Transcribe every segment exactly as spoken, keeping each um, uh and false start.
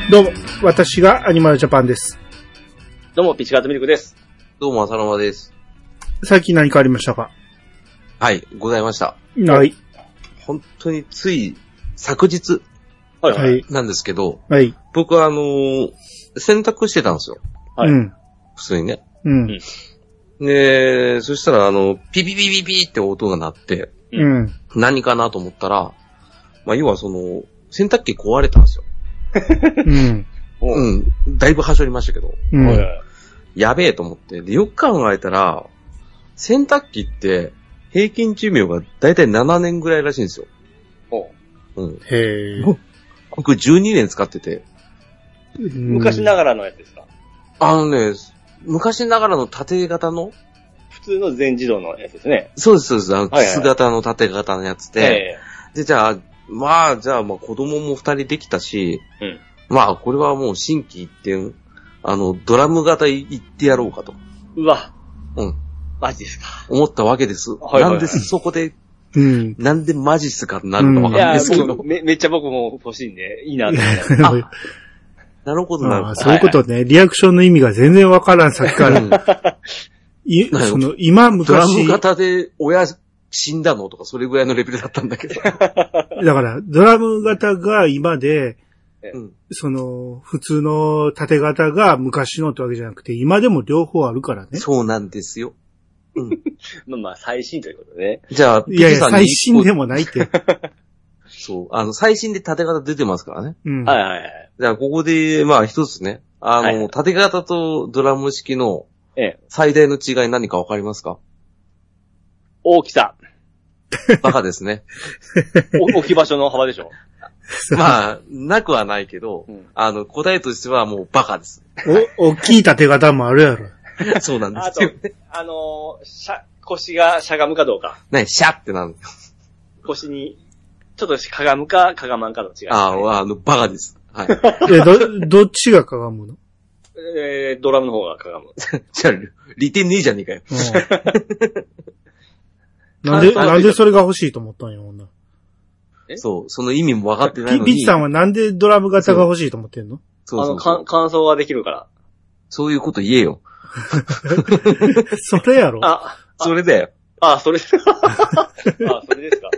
どうも、私がアニマルジャパンです。 どうも、ピチカートミルクです。 どうも、浅沼です。 最近何かありましたか？ はい、ございました。 はい。 本当につい、昨日、 はいはい。 なんですけど、 はい。 僕はあのー、洗濯してたんですよ。 はい。うん。 普通にね。 うん。 で、そしたらあの、ピピピピピって音が鳴って、 うん。 何かなと思ったら、まあ、要はその、洗濯機壊れたんですよ。 うん。 うん。だいぶはしょりましたけど。 うん。 やべえと思って。で、よく考えたら、洗濯機って平均寿命がだいたいななねんぐらいらしいんですよ。 うん。 へえ。 僕じゅうにねん使ってて。 昔ながらのやつですか？ あのね、昔ながらの縦型の普通の全自動のやつですね。 そうです、そうです。あの、キス型の縦型のやつで。はいはいはい、で、じゃあ、まあ、じゃあ、まあ子供も二人できたし、うん、まあ、これはもう心機一転、あの、ドラム型行ってやろうかと。 うわ。 うん。 マジですか。 思ったわけです。はいはいはい、なんでそこで、 うん、 なんでマジっすかってなるかわかんないですけど、 うん、め。めっちゃ僕も欲しいんで、いいなと思って。 なるほど、なるほど。 そういうことね、はいはい。リアクションの意味が全然わからん、さっきから。うん、いその今昔。 ドラム型で親死んだのとかそれぐらいのレベルだったんだけど。だから、ドラム型が今で、 うん、 その、普通の縦型が昔のってわけじゃなくて、今でも両方あるからね。 そうなんですよ。 うん。まあまあ、最新ということでね。 じゃあ、 いやいや、最新でもないって。 そう。あの、最新で縦型出てますからね。 うん。 はいはいはい。 じゃあ、ここで、まあ一つね。あの、はい、縦型とドラム式の最大の違い何かわかりますか？ 大きさ。 バカですね。 置き場所の幅でしょ？ まあ、なくはないけど、うん、あの、答えとしてはもうバカです。 お、大きい縦型もあるやろ。 そうなんですよ。 あと、あのー、しゃ、腰がしゃがむかどうか。 ね、シャってなる。 腰に、ちょっとかがむか、かがまんかの違い、ね。 ああ、あの、バカです。はい。 え、ど、どっちがかがむの？ えー、ドラムの方がかがむ。 じゃあ、利点ねえじゃねえかよ。 なんで、なんでそれが欲しいと思ったんや、女。 そう、その意味も分かってないのに。 ピッチさんはなんでドラム型が欲しいと思ってんの？ そうそうそう。あの、乾燥ができるから。 そういうこと言えよ。 それやろ？ あ、それだよ。 あ、それ、あ、それですか。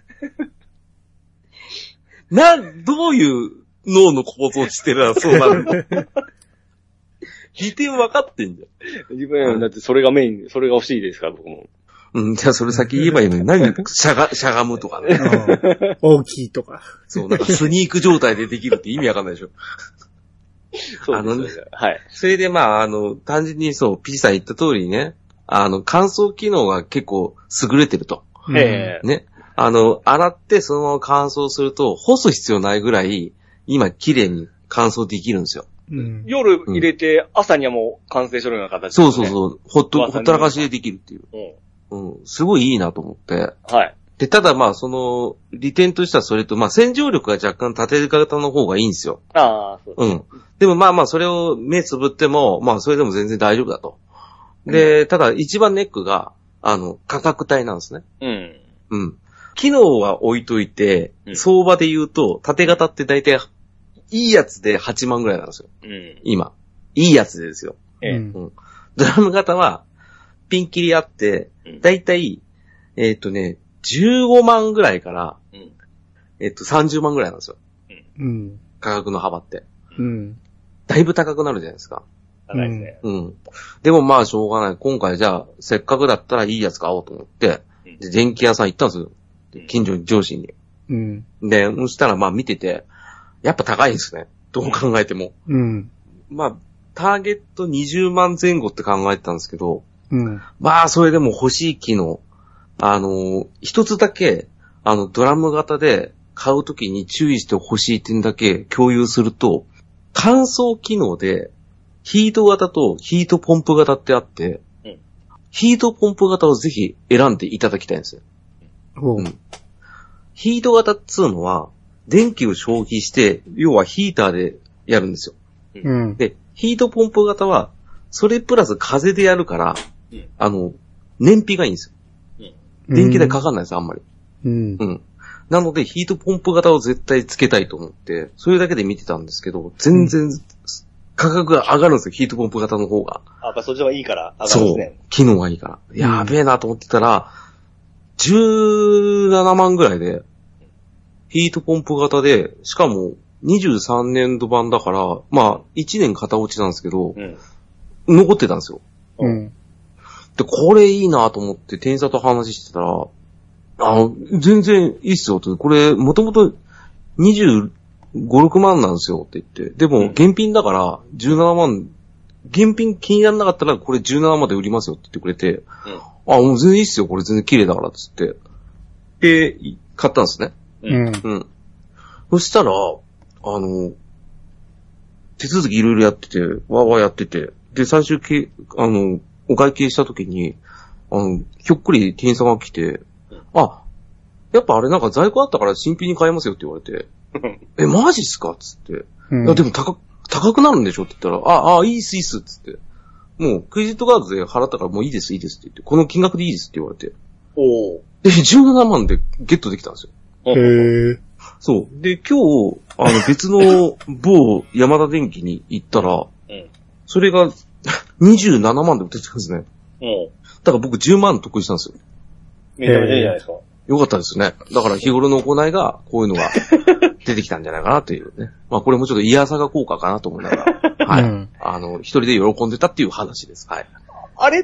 な、どういう脳の構造してるらそうなるの？利点分かってんじゃん。 自分だってそれがメイン、それが欲しいですから、僕も。 うん、じゃあそれ先言えばいいのに、何しゃが、しゃがむとかね。 大きいとか。 そう、なんかスニーク状態でできるって意味わかんないでしょ。 そうですね。はい。 それでまあ、あの、単純にそう、ピチさん言った通りにね、あの、乾燥機能が結構優れてると。 へえ。ね。あの、洗ってそのまま乾燥すると、干す必要ないぐらい、今綺麗に乾燥できるんですよ。 うん、夜入れて、朝にはもう完成するような形ですね。そうそうそう。ほっと、ほったらかしでできるっていう。 うんうん、すごいいいなと思って。 はい。 で、ただまあ、その、利点としてはそれと、まあ、洗浄力が若干縦型の方がいいんですよ。 ああ、そうですね。 うん。でもまあまあ、それを目つぶっても、まあ、それでも全然大丈夫だと。で、うん、ただ一番ネックが、あの、価格帯なんですね。 うん。 うん。機能は置いといて、うん、相場で言うと、縦型って大体、いいやつではちまんぐらいなんですよ。 うん。 今。いいやつでですよ。 ええ。 うん。ドラム型は、ピンキリあって、だいたい、えっとね、じゅうごまんぐらいから、うん、えっと、さんじゅうまんぐらいなんですよ。 うん。 価格の幅って。 うん。 だいぶ高くなるじゃないですか。 高いですね。 うん。でもまあ、しょうがない。今回じゃあ、せっかくだったらいいやつ買おうと思って、で、電気屋さん行ったんですよ。近所に、上司に。 うん。 で、そしたらまあ見てて、やっぱ高いですね。どう考えても。 うん。 まあ、ターゲットにじゅうまんぜん後って考えてたんですけど、 うん。 まあ、それでも欲しい機能。あの、一つだけ、あの、ドラム型で買うときに注意して欲しい点だけ共有すると、乾燥機能で、ヒート型とヒートポンプ型ってあって、うん、ヒートポンプ型をぜひ選んでいただきたいんですよ。 うん。 ヒート型っつうのは、電気を消費して、要はヒーターでやるんですよ。 うん。 で、ヒートポンプ型は、それプラス風でやるから、うん、あの、燃費がいいんですよ。うん、電気代かかんないです、あんまり。 うん。 うん。 なので、ヒートポンプ型を絶対つけたいと思って、それだけで見てたんですけど、全然、価格が上がるんですよ、ヒートポンプ型の方が。 あ、やっぱそっちの方がいいから上がるんですね。 そう。機能がいいから。やべえなと思ってたら、じゅうななまんぐらいで、ヒートポンプ型で、しかもにじゅうさんねんど版だから、まあ、いちねん型落ちなんですけど、うん、残ってたんですよ。 うん。 で、これいいなと思って店員さんと話してたら、あの、全然いいっすよって、これ、もともとにじゅうご、ろくまんなんですよって言って、でも、現品だからじゅうななまん、現品気にならなかったらこれじゅうななまんで売りますよって言ってくれて、うん、あ、もう全然いいっすよ、これ全然綺麗だからっつって。で、買ったんですね。 うん。 うん。そしたら、あの、手続きいろいろやってて、わーわーやってて、で、最終け、あの、お会計した時に、あの、ひょっくり店員さんが来て、あ、やっぱあれなんか在庫あったから新品に買えますよって言われて、え、マジっすかっつって、うん、いや、でも高、高くなるんでしょって言ったら、あ、あ、いいっす、いいっすっつって、もうクレジットカードで払ったからもういいです、いいですって言って、この金額でいいですって言われて、 おで、じゅうななまんでゲットできたんですよ。 へー。 そう。で、今日、あの、別の某山田電機に行ったら、うん、それがにじゅうななまんで売ってたんですね。 うん。 だから僕じゅうまん得意したんですよ。 めちゃめちゃいいじゃないですか。 よかったですね。だから日頃の行いが、こういうのが出てきたんじゃないかなというね。まあこれもちょっとイヤサガ効果かなと思いながら、はい。うん、あの、一人で喜んでたっていう話です。はい。 あれって、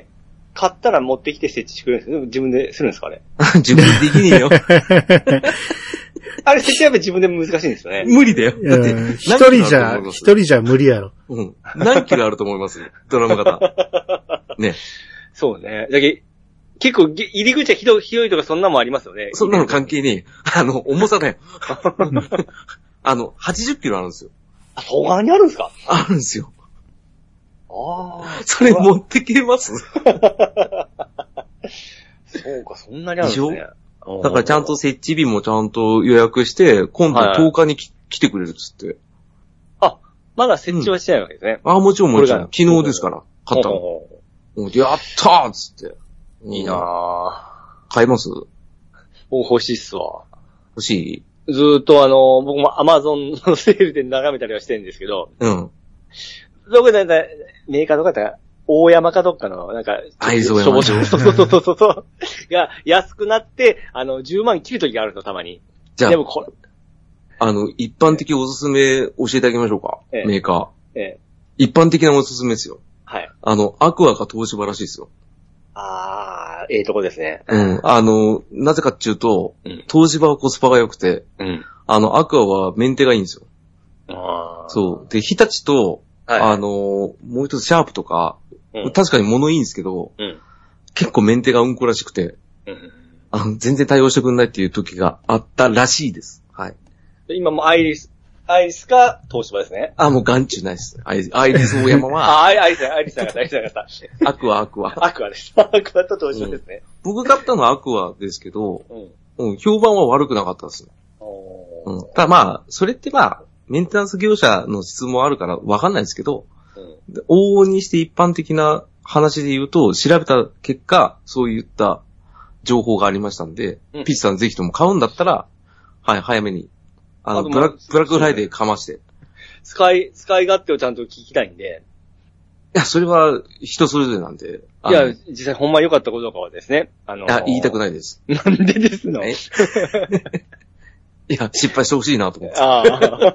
買ったら持ってきて設置してくれるんですよ。自分でするんですかね。 自分でできねえよ。 あれ設置はやっぱ自分で難しいんですよね。 無理だよ。だって一人じゃ、一人じゃ無理やろ。 うん。何キロあると思いますドラム型。ね。 そうね。だけ結構、入り口は広い、広いとかそんなもんありますよね。 そんなの関係ねえ。あの、重さだよ。あの、はちじゅっキロあるんですよ。 あ、そんなにあるんですか？ あるんですよ。 ああ。 それ持ってけますそうか、そんなにあるんですね。 だからちゃんと設置日もちゃんと予約して、今度とおかにき、はい、来てくれるっつって。 あ、まだ設置はしてないわけですね。 うん、あ、もちろんもちろん。昨日ですから、買ったの。やったーっつって。 いいなぁ。 買います？ お、欲しいっすわ。 欲しい？ずーっとあの、僕もアマゾンのセールで眺めたりはしてるんですけど。 うん。 どこでだいたいメーカーとかだったら、大山かどっかの、なんか、 愛蔵山。 そうそうそうそうそうそう。が、安くなって、あの、じゅうまん切るときがあるの、たまに。 じゃあ、 でもこれ、 あの、一般的おすすめ教えてあげましょうか。ええ、メーカー。ええ。 一般的なおすすめですよ。 はい。 あの、アクアか東芝らしいですよ。 あー、ええとこですね。 うん。あの、なぜかっていうと、うん、東芝はコスパが良くて、うん。あの、アクアはメンテがいいんですよ。 あー。 そう。で、日立と、はい、あの、もう一つシャープとか、うん、確かに物いいんですけど、うん、結構メンテがうんこらしくて、うん、あの全然対応してくんないっていう時があったらしいです。はい。 今もアイリス、アイリスか東芝ですね。 あ、もう眼中ないです。アイリス、アイリス大山は。 あ、アイリス、アイリスなかった、アイリスなかった。 アクア、アクア。 アクアです。アクアと東芝ですね。 うん、僕買ったのはアクアですけど、うんうん、評判は悪くなかったですね。うん、ただまあ、それってまあ、メンテナンス業者の質もあるからわかんないですけど、うん、往々にして一般的な話で言うと、調べた結果、そういった情報がありましたんで、うん、ピッチさんぜひとも買うんだったら、はい、早めに、あの、あブラック、ブラックフライデーかまして。 使い、使い勝手をちゃんと聞きたいんで。 いや、それは人それぞれなんで。 いや、実際ほんま良かったことかはですね。あのー、 いや、言いたくないです。 なんでですの？ いや、失敗してほしいなと思って。 あ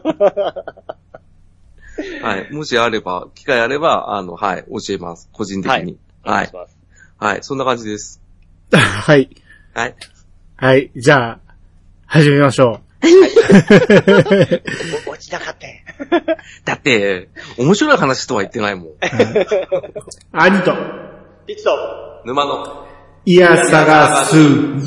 はい。もしあれば、機会あれば、あの、はい、教えます。個人的に。はい。はい。はい。そんな感じです。 はい。 はい。 はい。じゃあ、始めましょう。はい。 落ちなかった。 だって、面白い話とは言ってないもん。 兄と、 ピッチと、 沼の、 いや探す。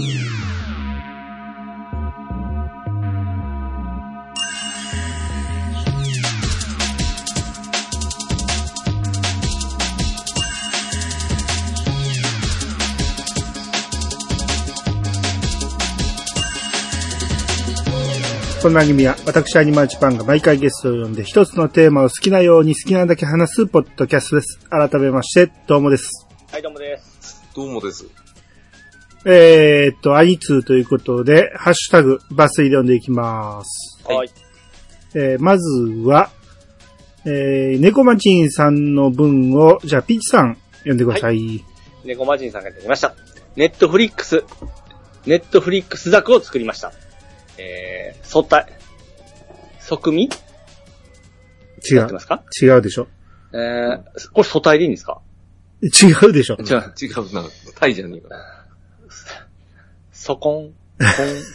この番組は私アニマルチパンが毎回ゲストを呼んで一つのテーマを好きなように好きなだけ話すポッドキャストです。改めましてどうもです。 はい、どうもです。 どうもです。 えーっと、アニツーということで、ハッシュタグ、抜粋で読んでいきます。 はい。 えー、まずは、えー、猫マチンさんの文を、じゃあ、ピッチさん、読んでください。はい、 猫マチンさんがやってきました。ネットフリックス、ネットフリックスザクを作りました。えー、素体、側身違う。 やってますか？ 違うでしょ。 えー、これ素体でいいんですか？ 違うでしょ。 違う、違うな。タイじゃねえか。 そこん、こん。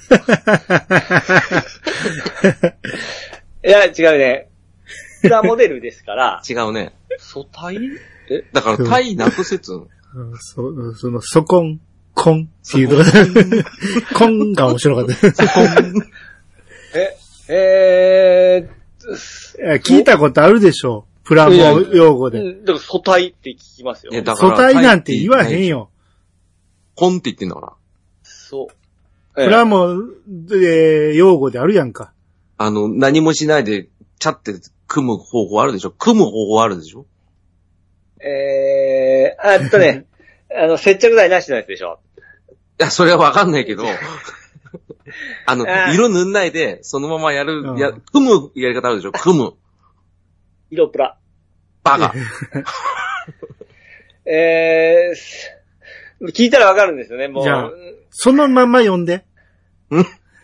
いや、違うね。プラモデルですから。 違うね。 素体？えだから、タイなくせつ。 そ、その、そこん、こんっていうのが、こんが面白かった。そこん。 え、えー、聞いたことあるでしょ。プラモ用語で。 だから素体って聞きますよ。 素体なんて言わへんよ。 コンって言ってんだから。 そう。 プラモ、えー、用語であるやんか。 あの、何もしないで、チャって組む方法あるでしょ？組む方法あるでしょ？ えー、あっとね、あの、接着剤なしのやつでしょ？ いや、それはわかんないけど、あの、色塗んないで、そのままやる、うん、や、組むやり方あるでしょ？組む。 色プラ。 バカ。 えー、聞いたらわかるんですよね、もう。 じゃあ、そのまま読んで。 ん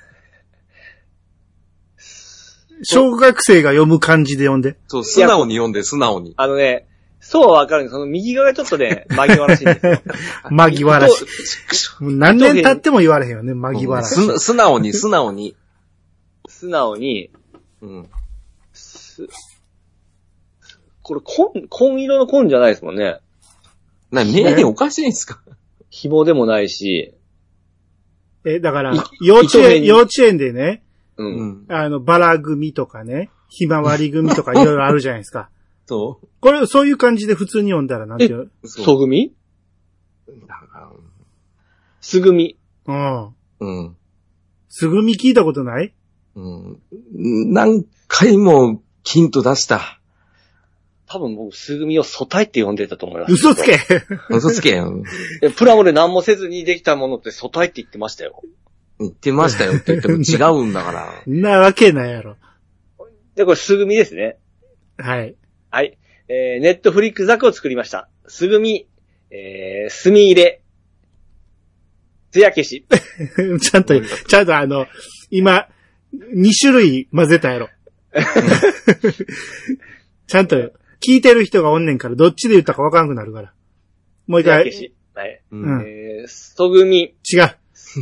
小学生が読む感じで読んで。 そう、素直に読んで、素直に。 あのね、そうはわかるんです。その右側がちょっとね、紛わらしいんですよ。 紛わらしい。何年経っても言われへんよね、紛わらしい。 素直に、素直に。 素直に。 うん。 すこれ、紺、紺色の紺じゃないですもんね。 な、名義おかしいんですか？ 紐でもないし。 え、だから、幼稚園、幼稚園でね、 うん。 あの、バラ組とかね、ひまわり組とかいろいろあるじゃないですか。 そう。 これ、そういう感じで普通に読んだらなんていう？ 素組？素組。 うん。 うん。 素組聞いたことない？ うん。何回もヒント出した。 多分僕、素組を素体って呼んでたと思います。 嘘つけ嘘つけよ。 プラモで何もせずにできたものって素体って言ってましたよ。 言ってましたよって言っても違うんだから。 なわけないやろ。 で、これ、素組ですね。 はい。 はい。えー、ネットフリックザクを作りました。素組、えー、墨入れ、艶消し。 ちゃんと、ちゃんとあの、今、に種類混ぜたやろ。ちゃんと、聞いてる人がおんねんから、どっちで言ったかわからなくなるから。もう一回。 艶消し。はい。 うん、 えー、素組。 違う。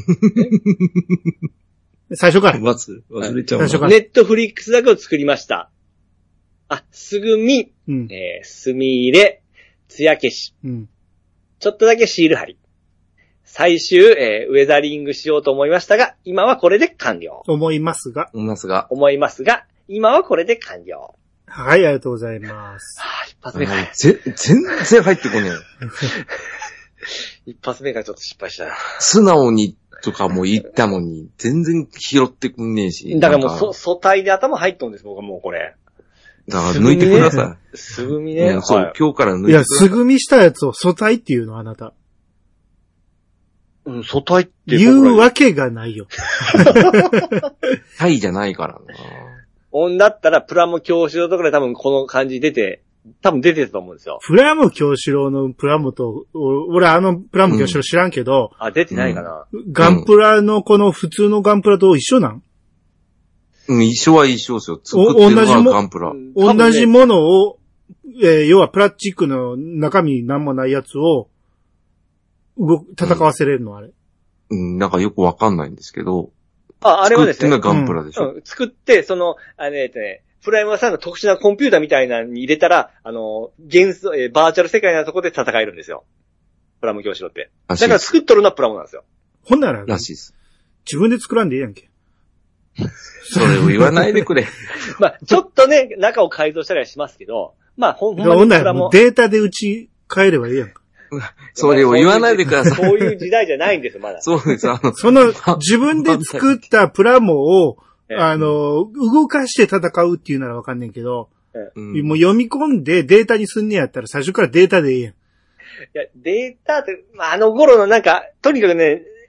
最初から。 忘れちゃう。最初から。ネットフリックスだけを作りました。あ、すぐみ、 うん、 えー、墨入れ、艶消し、 うん。 ちょっとだけシール貼り。最終、えー、ウェザリングしようと思いましたが、今はこれで完了。 思いますが。 思いますが。 思いますが、今はこれで完了。 はい、ありがとうございます。 はあ、一発目から。 ぜ、全然入ってこねえ。 一発目からちょっと失敗したな。 素直にとかも言ったのに、全然拾ってくんねえし。 だからもう、そ、素体で頭入っとんです、僕はもうこれ。 だから抜いてください。 すぐみね。 うん、そう、はい、今日から抜いてください。 いや、すぐみしたやつを素体っていうの、あなた。 うん、素体って言うわけがないよ。 タイじゃないからな。 音だったらプラモ教師郎とかで多分この感じ出て、多分出てたと思うんですよ。 プラモ教師郎のプラモと、俺あのプラモ教師郎知らんけど。 うん、あ、出てないかな、 うん。ガンプラのこの普通のガンプラと一緒なん？ うん、一緒は一緒ですよ。作ってるのはガンプラ。 同じも、同じものを、えー、要はプラスチックの中身なんもないやつを、動く、戦わせれるの、うん、あれ。 うん、なんかよくわかんないんですけど。 あ、あれはですね。 作ってのガンプラでしょ。 うんうん、作って、その、あれね、プライマーさんの特殊なコンピューターみたいなのに入れたら、あの、現実、えー、バーチャル世界のところで戦えるんですよ。プラモ教師郎って。だから作っとるのはプラモなんですよ。 ほんなら、 らしいです。 自分で作らんでいいやんけ。 それを言わないでくれ。 まあ、ちょっとね、中を改造したりはしますけど、まあ、ほんまにプラモ。 データで打ち替えればいいやんか。 それを言わないでください。 そういう時代じゃないんですよ、まだ。 そうです。あの、 その、自分で作ったプラモを、あの、動かして戦うっていうならわかんねんけど、うん、もう読み込んでデータにすんねやったら最初からデータでいいやん。 いや、データって、まあ、あの頃のなんか、とにかくね、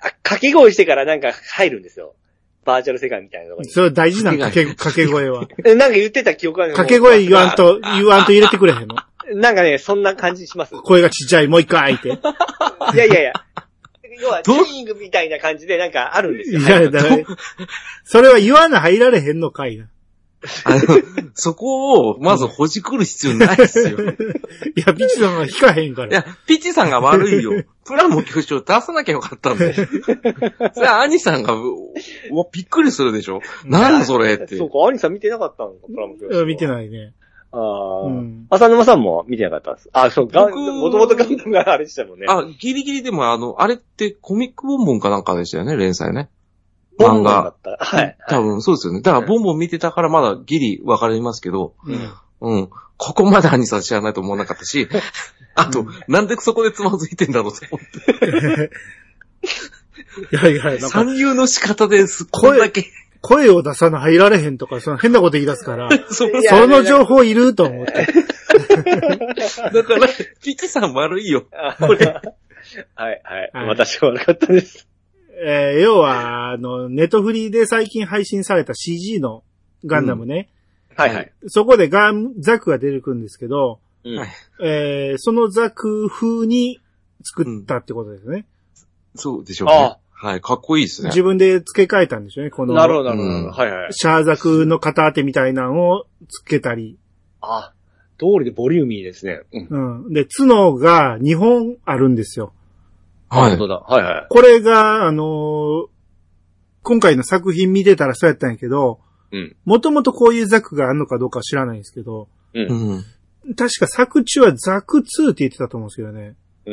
掛け声してからなんか入るんですよ。バーチャル世界みたいなところに。 それ大事なの掛け、掛け声は。 なんか言ってた記憶がある。 掛け声言わんと、言わんと入れてくれへんの。 なんかね、そんな感じします。 声がちっちゃい、もう一回って。いやいやいや。要は、チューニングみたいな感じでなんかあるんですよ。いや、だね、それは言わな入られへんのかいな。 あの、そこを、まずほじくる必要ないですよ。 いや、ピチさんが引かへんから。 いや、ピチさんが悪いよ。プラモ教師を出さなきゃよかったんだよ。それは兄さんが、うわ、びっくりするでしょ。なんだそれって。 そうか、兄さん見てなかったのか、プラモ教師。 見てないね。 ああ、うん。浅沼さんも見てなかったんです。あ、そう、ガン、もともとガンダムがあれでしたもんね。 あ、ギリギリでもあの、あれってコミックボンボンかなんかでしたよね、連載ね。 漫画。だった。はい。 多分そうですよね。だからボンボン見てたからまだギリ分かりますけど、うん。うん。ここまで兄さん知らないと思わなかったし、あと、うん、なんでそこでつまずいてんだろうと思って。 いやいや、なんか。 参入の仕方です。これだけ。 声を出さな入られへんとか、その変なこと言い出すから、そ, その情報いると思って。 だから、ピチさん悪いよ。これ。はいはい。はい、私は悪かったです。 えー、要は、あの、ネトフリで最近配信された シージー のガンダムね。 うん、はいはい。 そこでガン、ザクが出てくるんですけど、うん、えー、そのザク風に作ったってことですね。 うん、そうでしょうね。あはい、かっこいいですね。 自分で付け替えたんでしょうね、この。 なるほど、なるほど。うん、はいはい。 シャーザクの片当てみたいなのを付けたり。 あ、通りでボリューミーですね。 うん。うん、で、角がにほんあるんですよ。 はい。本当だ。はいはい。 これが、あのー、今回の作品見てたらそうやったんやけど、うん。もともとこういうザクがあるのかどうかは知らないんですけど、うん。確か作中はザクツーって言ってたと思うんですけどね。うん。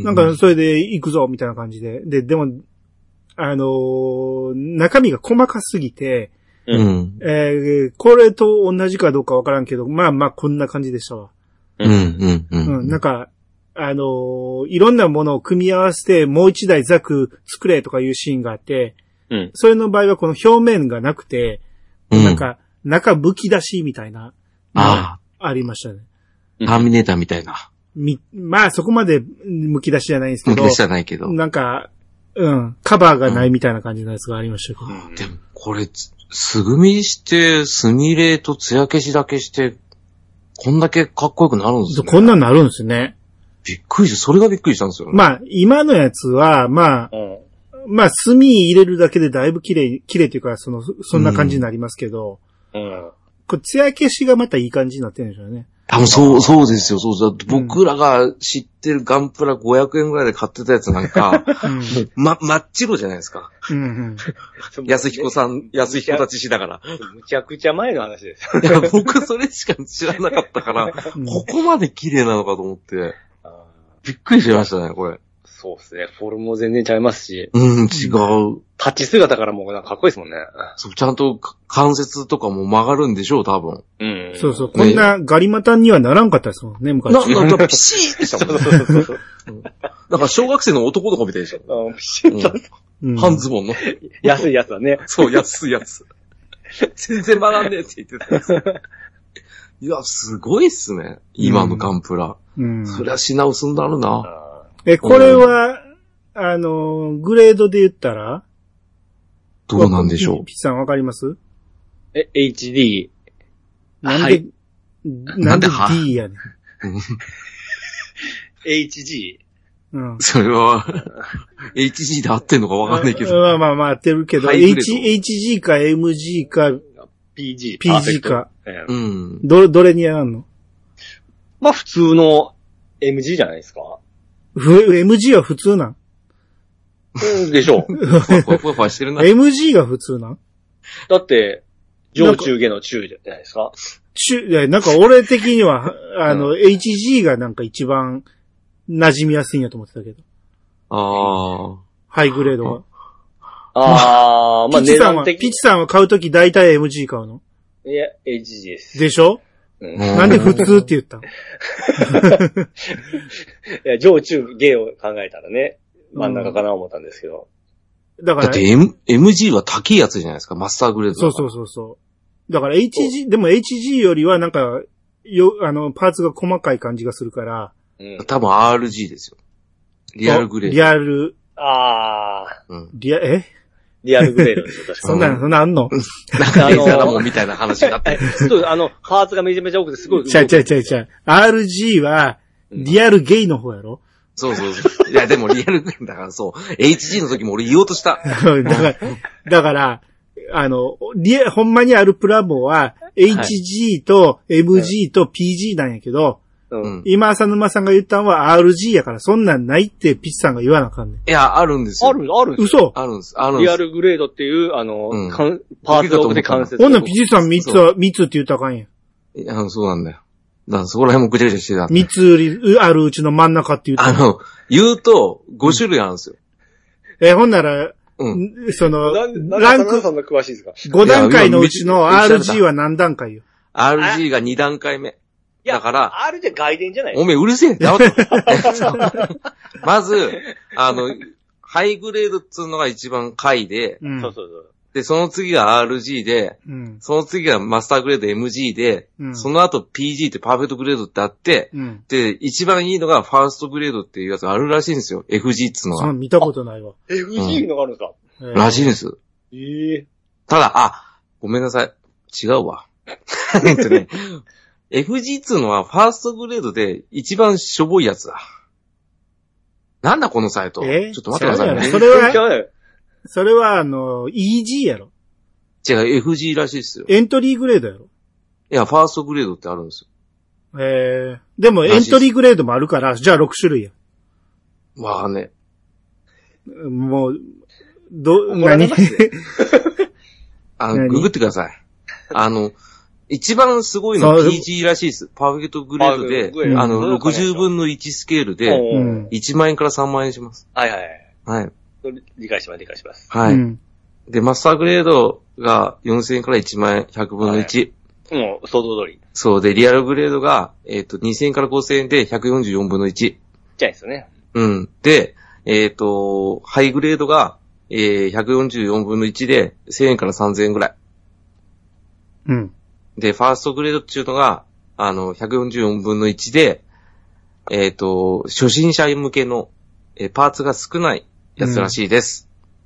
なんかそれで行くぞみたいな感じで。で、でも、あのー、中身が細かすぎて、うん。えー、これと同じかどうかわからんけど、まあまあこんな感じでしたわ。 うん、うん、うん。 うん、なんか、あのー、いろんなものを組み合わせてもう一台ザク作れとかいうシーンがあって、うん。それの場合はこの表面がなくて、うん、なんか、中剥き出しみたいな、ああ。ありましたね。 ターミネーターみたいな。 み、まあそこまで剥き出しじゃないんですけど。 剥き出しじゃないけど。 なんか、うん、カバーがないみたいな感じのやつがありましたけど。 うん、でも、これ、素組みして、スミレーと艶消しだけして、こんだけかっこよくなるんですね。 こんなんなるんですね。 びっくりした。それがびっくりしたんですよね。 まあ、今のやつは、まあ、うん、まあ、炭入れるだけでだいぶ綺麗、綺麗っていうか、その、そんな感じになりますけど、うん。これ、艶消しがまたいい感じになってるんでしょうね。 多分そう、そうですよ、そうだ。僕らが知ってるガンプラごひゃくえんぐらいで買ってたやつなんか、うん、ま、真っ白じゃないですか。うんうん、安彦さん、安彦立ちしだから。 むちゃくちゃ前の話です。 いや、僕それしか知らなかったから、うん、ここまで綺麗なのかと思って、びっくりしましたね、これ。 そうですね。フォルムも全然ちゃいますし。 うん、違う。 立ち姿からもなんかかっこいいですもんね。 そう、ちゃんと関節とかも曲がるんでしょう、多分。 うん。そうそう。こんなガリ股にはならんかったですもんね、昔。 なんかピシーってしたもんね。そうそうそう。なんか小学生の男の子みたいでした。うん、ピシッと。半ズボンの。 安いやつだね。 そう、安いやつ。全然曲がんねえって言ってたやつ。いや、すごいっすね。今のガンプラ。うん。そりゃ品薄になるな。 え、これは、うん、あの、グレードで言ったらどうなんでしょう。 ピッチさんわかります？ え、エイチディー。 なんで、はい、なんで D やねん。 エイチジー。うん。 それは、エイチジー で合ってんのかわかんないけど。 まあまあまあ合ってるけど、H、エイチジー か エムジー かピージー。 ピージー か。 うん。 ど、どれにやらんの？ まあ普通の エムジー じゃないですか。 エムジー は普通なんうんでしょう。 ふわふわふわしてるな。 エムジー が普通なんだって、上中下の中じゃないですか。 中、いや、なんか俺的には、あの、うん、エイチジー がなんか一番馴染みやすいんやと思ってたけど。 ああ。 ハイグレードは。 ああ、まあ、値段的に。 ピチさんは買うとき大体 エムジー 買うの？ いや、エイチジー です。 でしょ？うん、なんで普通って言ったの？いや、上中下を考えたらね、真ん中かな思ったんですけど。 だから、 だって、M、エムジー は高いやつじゃないですか、マスターグレード。 そうそうそうそう。だから エイチジー、でも エイチジー よりはなんか、よ、あの、パーツが細かい感じがするから。 うん、多分 アールジー ですよ。リアルグレード。 リアル、 ああ。 うん。リア、えリアルグレードですよ、確かに。 そんな、そんなあんのなんか、レーザーラモンみたいな話になってる。 そう、あの、パーツがめちゃめちゃ多くてすごい。 ちゃちゃちゃちゃ。アールジー は、リアルゲイの方やろ、 そうそうそう。いや、でもリアル、だからそう。エイチジー の時も俺言おうとした。 だから、だから、あの、リア、ほんまにあるプラモは、エイチジー と エムジー と ピージー なんやけど、うん、今、浅沼さんが言ったのは アールジー やから、そんなんないってピッチさんが言わなあかんねん。 いや、あるんですよ。 ある、あるんですよ。嘘あるんです。あるんです。 リアルグレードっていう、あの、うん、パーツがで関節。 ほんならピッチさんみっつは、みっつって言ったらあかんやん。 いや、そうなんだよ。だからそこら辺もぐちゃぐちゃしてた。 みっつあるうちの真ん中って言ったあの、言うと、ご種類あるんですよ。 うん、え、ほんなら、うん、その、ランク、 そんな詳しいですかご段階のうちの アールジー は何段階よ。 アールジー がに段階目。だから、 アールジー 外伝じゃないおめえうるせえだまず、あの、ハイグレードっつうのが一番下位で、 うん、そうそうそう。 で、その次が アールジー で、うん、その次がマスターグレード エムジー で、うん、その後 ピージー ってパーフェクトグレードってあって、うん、で、一番いいのがファーストグレードっていうやつがあるらしいんですよ。エフジー っつうのが。 そう、見たことないわ。 エフジー のがあるんですか、 うん、らしいんです。 えー、 ただ、あ、ごめんなさい。違うわ。えっとね、エフジー っつうのはファーストグレードで一番しょぼいやつだ。なんだこのサイト。えー、ちょっと待ってくださいね。 それは、それはあの、イージー やろ。 違う、エフジー らしいですよ。 エントリーグレードやろ。 いや、ファーストグレードってあるんですよ。えー、でもエントリーグレードもあるから、じゃあろく種類や。 まあね。 もう、ど、何あの、ググってください。あの、一番すごいのは ピージー らしいです。パーフェクトグレードで、あの、ろくじゅうぶんのいちスケールで、いちまん円からさんまん円します。 はいはい。 はい。 理解します、理解します。 はい。で、マスターグレードがよんせんえんからいちまん円、ひゃくぶんのいち。 もう、想像通り。 そうで、リアルグレードが、えっと、にせんえんからごせんえんでひゃくよんじゅうよんぶんのいち。 ちっちゃいですよね。 うん。で、えっと、ハイグレードが、えー、ひゃくよんじゅうよんぶんのいちでせんえんからさんぜんえんぐらい。 うん。 で、ファーストグレードっていうのが、あの、ひゃくよんじゅうよんぶんのいちで、えっと、初心者向けの、えー、パーツが少ないやつらしいです。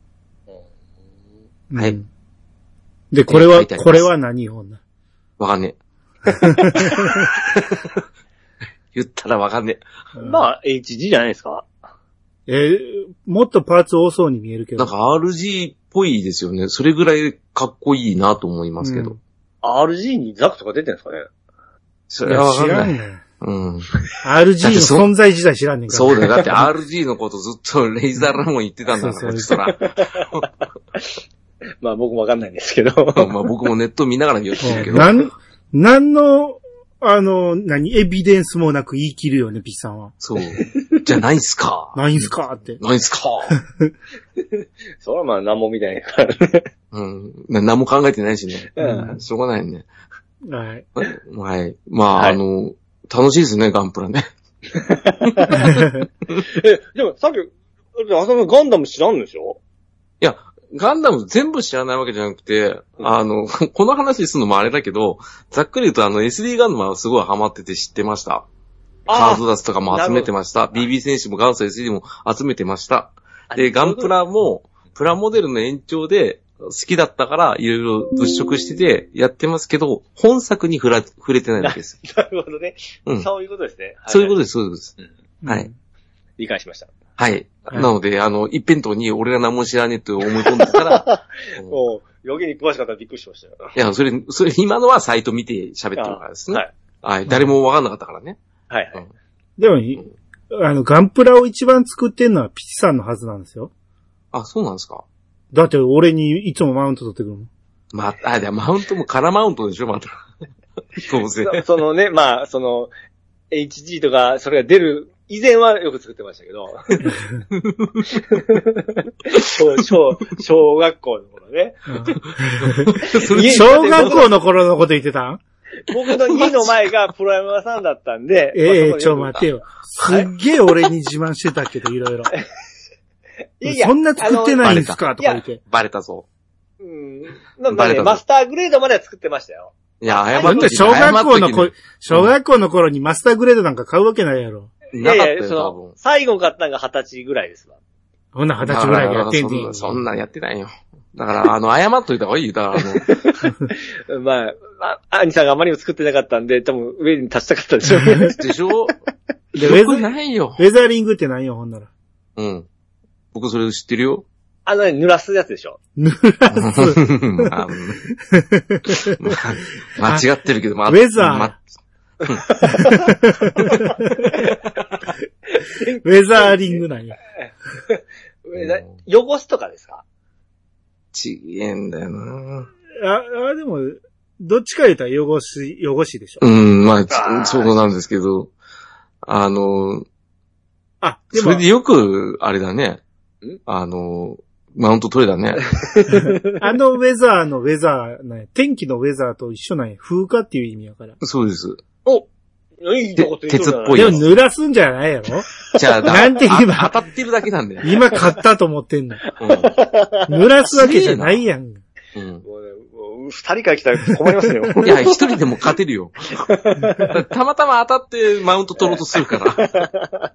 うん、はい、うん。 で、これは、これは何よ、 わかんねえ。言ったらわかんねえ。まあ、エイチジー じゃないですか。 えー、もっとパーツ多そうに見えるけど。 なんか アールジー っぽいですよね。それぐらいかっこいいなと思いますけど。うん、 アールジー にザクとか出てるんですかね。 それはわかんない。知らんね。 うん。 アールジー の存在自体知らんねんから。 そうだよ。だって アールジー のことずっとレイザーラモン言ってたんだから、こっちとら。 まあ僕もわかんないんですけど。 まあ僕もネット見ながら言ってるけど。 なん、なんの、あの、何、エビデンスもなく言い切るよね、ピッさんは。 そう。じゃあないんすかないんすかって。 ないんすかそれはまあ何も見てないからね。 うん。何も考えてないしね。うん。しょうがないね。 はい。 はい。まあ、はい、あの、楽しいですね、ガンプラね。 え、でもさっき、あそこガンダム知らんでしょ？ いや、ガンダム全部知らないわけじゃなくて、うん、あの、この話するのもあれだけど、ざっくり言うとあの エスディー ガンダムはすごいハマってて知ってました。カードダスとかも集めてました。ビービー 戦士も元祖 エスディー も集めてました。で、ガンプラも、プラモデルの延長で好きだったから、いろいろ物色しててやってますけど、本作に触ら触れてないわけです。 なるほどね、うん。そういうことですね。 そういうことです、そういうことです。うん、はい。 理解しました。 はい。はい、なので、あの、一辺倒に俺が何も知らねえと思い込んでたら、 もう、余計に詳しかったらびっくりしましたよ。 いや、それ、それ、今のはサイト見て喋ってるからですね。はい。はい。誰もわかんなかったからね。 はい、はい。 でも、あの、ガンプラを一番作ってんのはピチさんのはずなんですよ。 あ、そうなんですか。 だって俺にいつもマウント取ってくるもん。 まあ、あ、でもマウントも空マウントでしょ、また。そうですね。 そのね、まあ、その、エイチジー とか、それが出る、以前はよく作ってましたけど。小、小、小学校の頃ね。 小学校の頃のこと言ってたん？ 僕の家の前がプライマーさんだったんで。 ええー、ちょ、待てよ。すっげえ俺に自慢してたけど、いろいろ。いやいやそんな作ってないんですかとか言って。 バレたぞ。 うん。なんかね、マスターグレードまでは作ってましたよ。 いや、謝って。 小学校の子、小学校の頃にマスターグレードなんか買うわけないやろ。 いやいや、その、最後買ったのが二十歳ぐらいですわ。 ほんな二十歳ぐらいでやってんねん。 そんなんやってないよ。だから、あの、謝っといた方がいいよ。だから、 あの。まあ、あ、兄さんがあまりにも作ってなかったんで、多分上に立ちたかったでしょうね。 でしょで、ウェザないよ。 ウェザーリングって何よ、ほんなら。 うん。僕それ知ってるよ。 あのね、濡らすやつでしょ。 濡らす。 まあ、まあ、間違ってるけど、まあ、 ウェザー。まウェザーリングなんや。 汚すとかですか？ ちげえんだよな。 あ、あ、でも、どっちか言ったら汚し、汚しでしょ。 うん、まあ、そうなんですけど、あの、 あ、 でもそれでよく、あれだね。あの、マウント取れだね。 あのウェザーのウェザー、ね、天気のウェザーと一緒なんや。風化っていう意味やから。 そうです。 おいいとこって鉄っぽい。 でも濡らすんじゃないやろ？ じゃあ、 なんて今、 当たってるだけなんだよ。 今買ったと思ってんの。うん、濡らすわけじゃないやん。うん。 もう二人から来たら困りますよ。 いや、一人でも勝てるよ。たまたま当たってマウント取ろうとするから。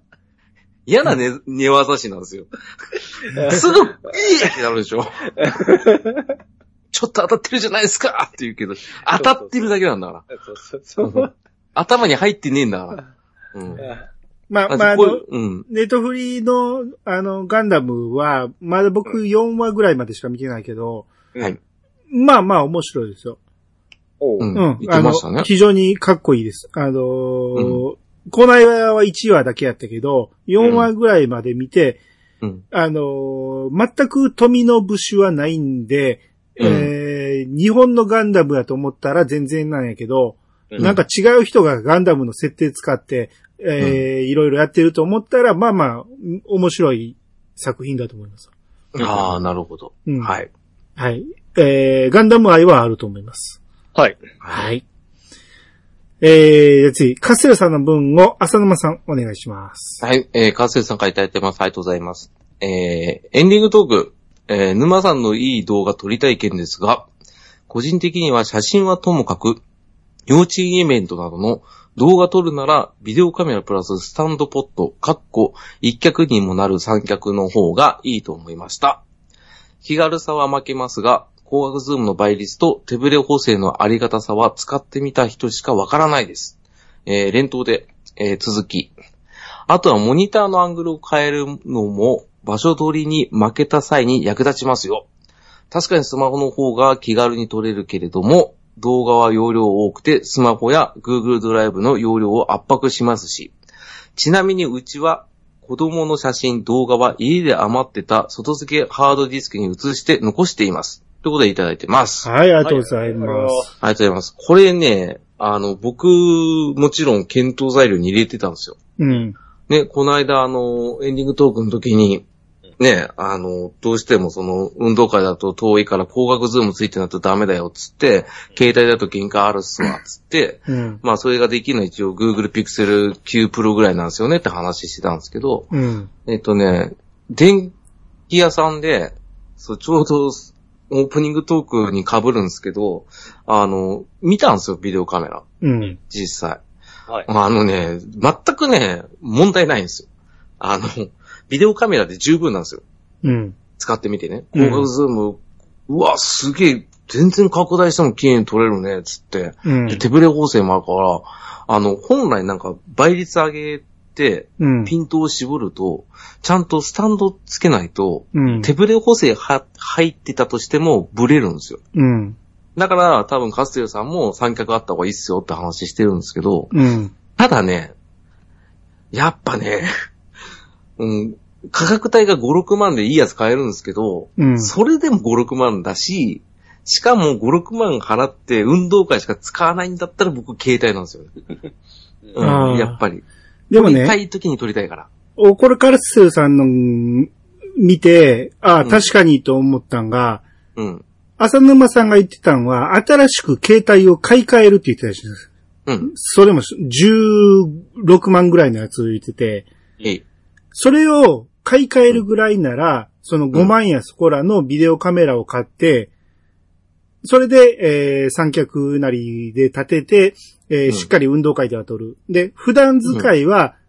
嫌な寝、寝技師なんですよ。すぐ、いいってなるでしょ。ちょっと当たってるじゃないですかって言うけど、当たってるだけなんだから。そうそうそう。頭に入ってねえんだから。うん、 まあ、まあ、あの、うん、ネットフリの、あの、ガンダムは、まだ僕よんわぐらいまでしか見てないけど、はい。まあまあ面白いですよ。 おう。うん。言ってましたね。 非常にかっこいいです。あのー、うん、この間はいちわだけやったけど、よんわぐらいまで見て、うん、あのー、全く富の節はないんで、うん、えー、日本のガンダムやと思ったら全然なんやけど、うん、なんか違う人がガンダムの設定使って、えーうん、いろいろやってると思ったら、まあまあ、面白い作品だと思います。 ああ、なるほど。うん、はい。 はい。えー、ガンダム愛はあると思います。 はい。 はい。えー、次、カステルさんの分を浅沼さんお願いします。 はい、えー、カステルさんからいただいてます。ありがとうございます。えー、エンディングトーク、えー、沼さんのいい動画撮りたい件ですが、個人的には写真はともかく、幼稚園イベントなどの動画撮るなら、ビデオカメラプラススタンドポット、かっこ一脚にもなる三脚の方がいいと思いました。気軽さは負けますが、光学ズームの倍率と手ブレ補正のありがたさは使ってみた人しかわからないです。えー、連投で、えー、続き。あとはモニターのアングルを変えるのも場所取りに負けた際に役立ちますよ。確かにスマホの方が気軽に撮れるけれども、動画は容量多くてスマホや Google ドライブの容量を圧迫しますし、ちなみにうちは子供の写真、動画は家で余ってた外付けハードディスクに移して残しています。ということでいただいてます。 はい、ありがとうございます。はい、ありがとうございます。これね、あの、僕、もちろん検討材料に入れてたんですよ。うん。ね、この間、あの、エンディングトークの時に、ね、あの、どうしてもその、運動会だと遠いから光学ズームついてないとダメだよ、つって、携帯だと限界あるっすわ、つって、うん、まあ、それができるのは一応 Google Pixel きゅう Pro ぐらいなんですよねって話してたんですけど、うん、えっとね、電気屋さんで、そう、ちょうど、オープニングトークに被るんですけど、あの、見たんですよ、ビデオカメラ。うん。実際。はい。あのね、全くね、問題ないんですよ。あの、ビデオカメラで十分なんですよ。うん。使ってみてね。光学ズーム、うん、うわ、すげえ、全然拡大しても綺麗に撮れるね、つって。うん。で手ブレ補正もあるから、あの、本来なんか倍率上げて、ピントを絞ると、ちゃんとスタンドつけないと、うん、手ブレ補正は入ってたとしてもブレるんですよ。うん。だから多分カステルさんも三脚あった方がいいっすよって話してるんですけど、うん。ただね、やっぱね、うん、価格帯がご、ろくまんでいいやつ買えるんですけど、うん、それでもご、ろくまんだし、しかもご、ろくまん払って運動会しか使わないんだったら僕携帯なんですよね。うん、やっぱり。でもね。撮りたい時に撮りたいから。 おこれカルスさんの見て、ああ、うん、確かにと思ったんが、うん。浅沼さんが言ってたんは、新しく携帯を買い替えるって言ってたらしいです。うん。それもじゅうろくまんぐらいのやつ言ってて、えい。それを買い替えるぐらいなら、うん、そのごまんやそこらのビデオカメラを買って、それで、えー、三脚なりで立てて、えーうん、しっかり運動会では撮る。で、普段使いは、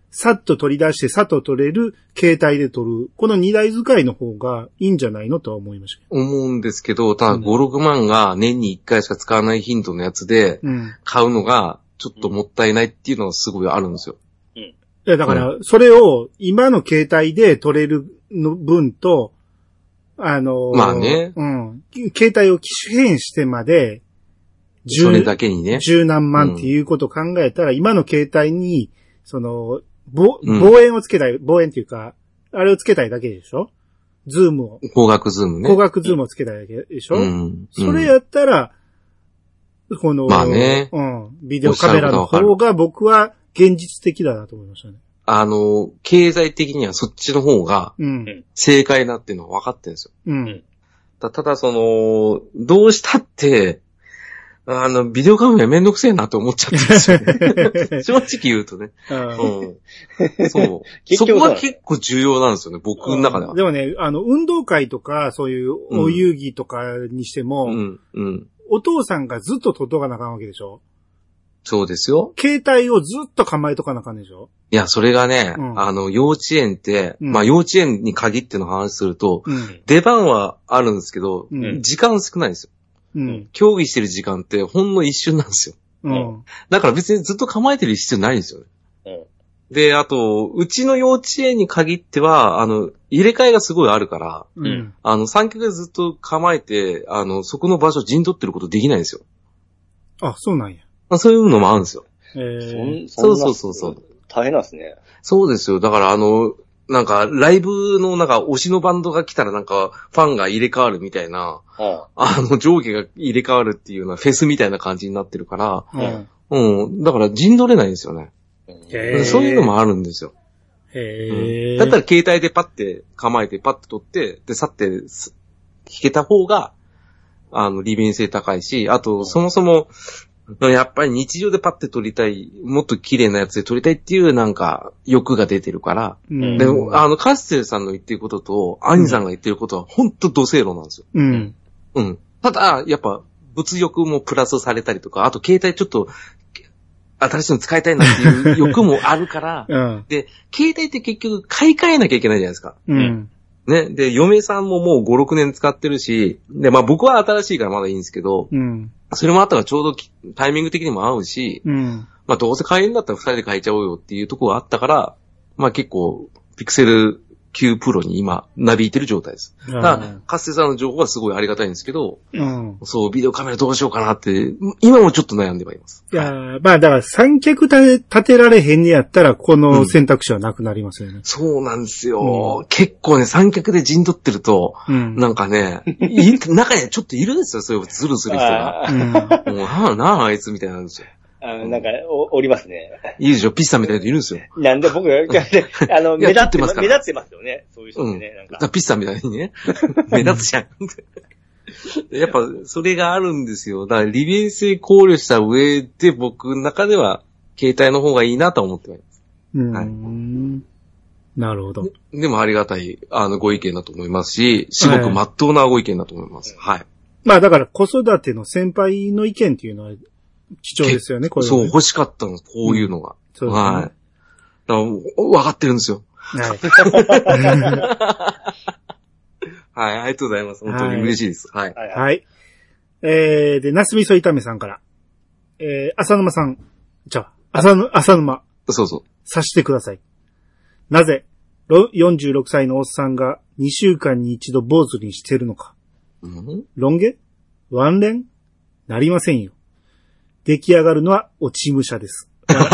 さっと取り出してさっと取れる携帯で取る。この二台使いの方がいいんじゃないのとは思いました。 思うんですけど、ただご、ろくまんが年にいっかいしか使わない頻度のやつで、買うのがちょっともったいないっていうのがすごいあるんですよ。 うん。いや、だから、それを今の携帯で取れるの分と、あのー、 まあね。 うん。携帯を機種変してまで、 それだけにね。 十何万っていうことを考えたら、うん、今の携帯に、その、ぼ、望遠をつけたい、望遠っていうか、あれをつけたいだけでしょ？ズームを。 光学ズームね。 光学ズームをつけたいだけでしょ？うん。それやったら、この、 まあね。 うん。ビデオカメラの方が僕は現実的だなと思いましたね。 あの、経済的にはそっちの方が、正解だっていうのは分かってるんですよ。うん。た、ただその、どうしたって、あの、ビデオカメラめんどくせえなって思っちゃってるんですよね。正直言うとね。うん。そう。そこは結構重要なんですよね、僕の中では。 でもね、あの、運動会とか、そういうお遊戯とかにしても、うん、うん。お父さんがずっと取っとかなあかんわけでしょ？ そうですよ。 携帯をずっと構えとかなあかんでしょ？ いや、それがね、うん、あの、幼稚園って、うん、まあ幼稚園に限っての話すると、うん、出番はあるんですけど、うん、時間少ないんですよ。うん、競技してる時間ってほんの一瞬なんですよ。うん、だから別にずっと構えてる必要ないんですよね。うん、で、あと、うちの幼稚園に限っては、あの、入れ替えがすごいあるから、うん、あの、三脚でずっと構えて、あの、そこの場所陣取ってることできないんですよ。 あ、そうなんや。 そういうのもあるんですよ。 へー。 そうそうそうそう。 大変なんですね。 そうですよ。だからあの、なんか、ライブのなんか、推しのバンドが来たらなんか、ファンが入れ替わるみたいな、うん、あの、上下が入れ替わるっていうようなフェスみたいな感じになってるから、うん。うん、だから陣取れないんですよね。へー。そういうのもあるんですよ。 へー。 うん、だったら携帯でパッて構えてパッて取って、で、去って弾けた方が、あの、利便性高いし、あと、そもそも、やっぱり日常でパッて撮りたい、もっと綺麗なやつで撮りたいっていうなんか欲が出てるから。うん、でも、あの、カッセルさんの言ってることと、アニさんが言ってることは本当土星路なんですよ。うん。うん。ただ、やっぱ、物欲もプラスされたりとか、あと携帯ちょっと、新しいの使いたいなっていう欲もあるから、うん、で、携帯って結局買い替えなきゃいけないじゃないですか。うん。ね。で、嫁さんももうご、ろくねん使ってるし、で、まあ僕は新しいからまだいいんですけど、うん。それもあったからちょうどタイミング的にも合うし、うん。まあどうせ買えるんだったら二人で買えちゃおうよっていうところがあったから、まあ結構、ピクセルきゅうプロに今、なびいてる状態です。うん、だから、カッセさんの情報はすごいありがたいんですけど、うん。そう、ビデオカメラどうしようかなって、今もちょっと悩んではいます。 いやー、まあだから三脚立て、立てられへんにやったら、この選択肢はなくなりますよね。うん、 そうなんですよ、うん。結構ね、三脚で陣取ってると、うん、なんかね、い中にちょっといるんですよ、そういうズルする人が。うん、もう、なあ、なあ、あいつみたいなんですよ。 あなんかお、おりますね。 いいでしょ、ピッサみたいな人いるんですよ。 なんで僕が、あの、目立ってます、目立ってますよね。そういう人ってね。 うん、なんかピッサみたいにね。目立つじゃん。やっぱ、それがあるんですよ。だから、利便性考慮した上で、僕の中では、携帯の方がいいなと思ってます。 うん。はい、なるほど。 でも、ありがたい、あの、ご意見だと思いますし、すごく真っ当なご意見だと思います。はい。はい、 まあ、だから、子育ての先輩の意見っていうのは、貴重ですよね、これ、ね。 そう、欲しかったの、こういうのが。うん、そうですね。はい。だから分かってるんですよ。はい。はい、ありがとうございます。本当に嬉しいです。はい。 はい。はい、えー、で、ナス味噌炒めさんから。えー、浅沼さん。じゃあ、浅沼、浅沼。 そうそう。 察してください。なぜ、よんじゅうろくさいのおっさんがにしゅうかんに一度坊主にしてるのか。うん、ロン毛？ワンレン？なりませんよ。出来上がるのは落ち武者です。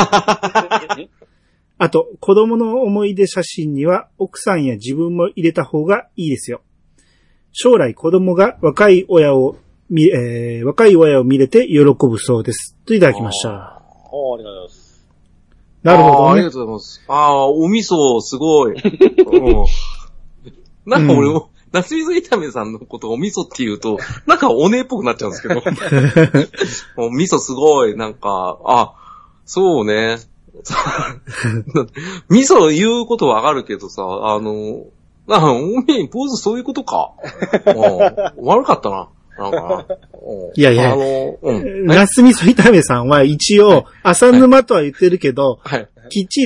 あと、子供の思い出写真には奥さんや自分も入れた方がいいですよ。将来子供が若い親を見、えー、若い親を見れて喜ぶそうです。といただきました。ああ、 ありがとうございます。 なるほどね。 あ, ありがとうございます。ああ、お味噌、すごい。なんか俺も、うんナス味噌炒めさんのことを味噌って言うと、なんかお姉っぽくなっちゃうんですけど。味噌すごい、なんか、あ、そうね。味噌言うことわかるけどさ、あの、なんか、おめえ、ポーズそういうことか。悪かったな。なんかいやいや、あの、うん、ナス味噌炒めさんは一応、浅沼とは言ってるけど、はい、きっちり、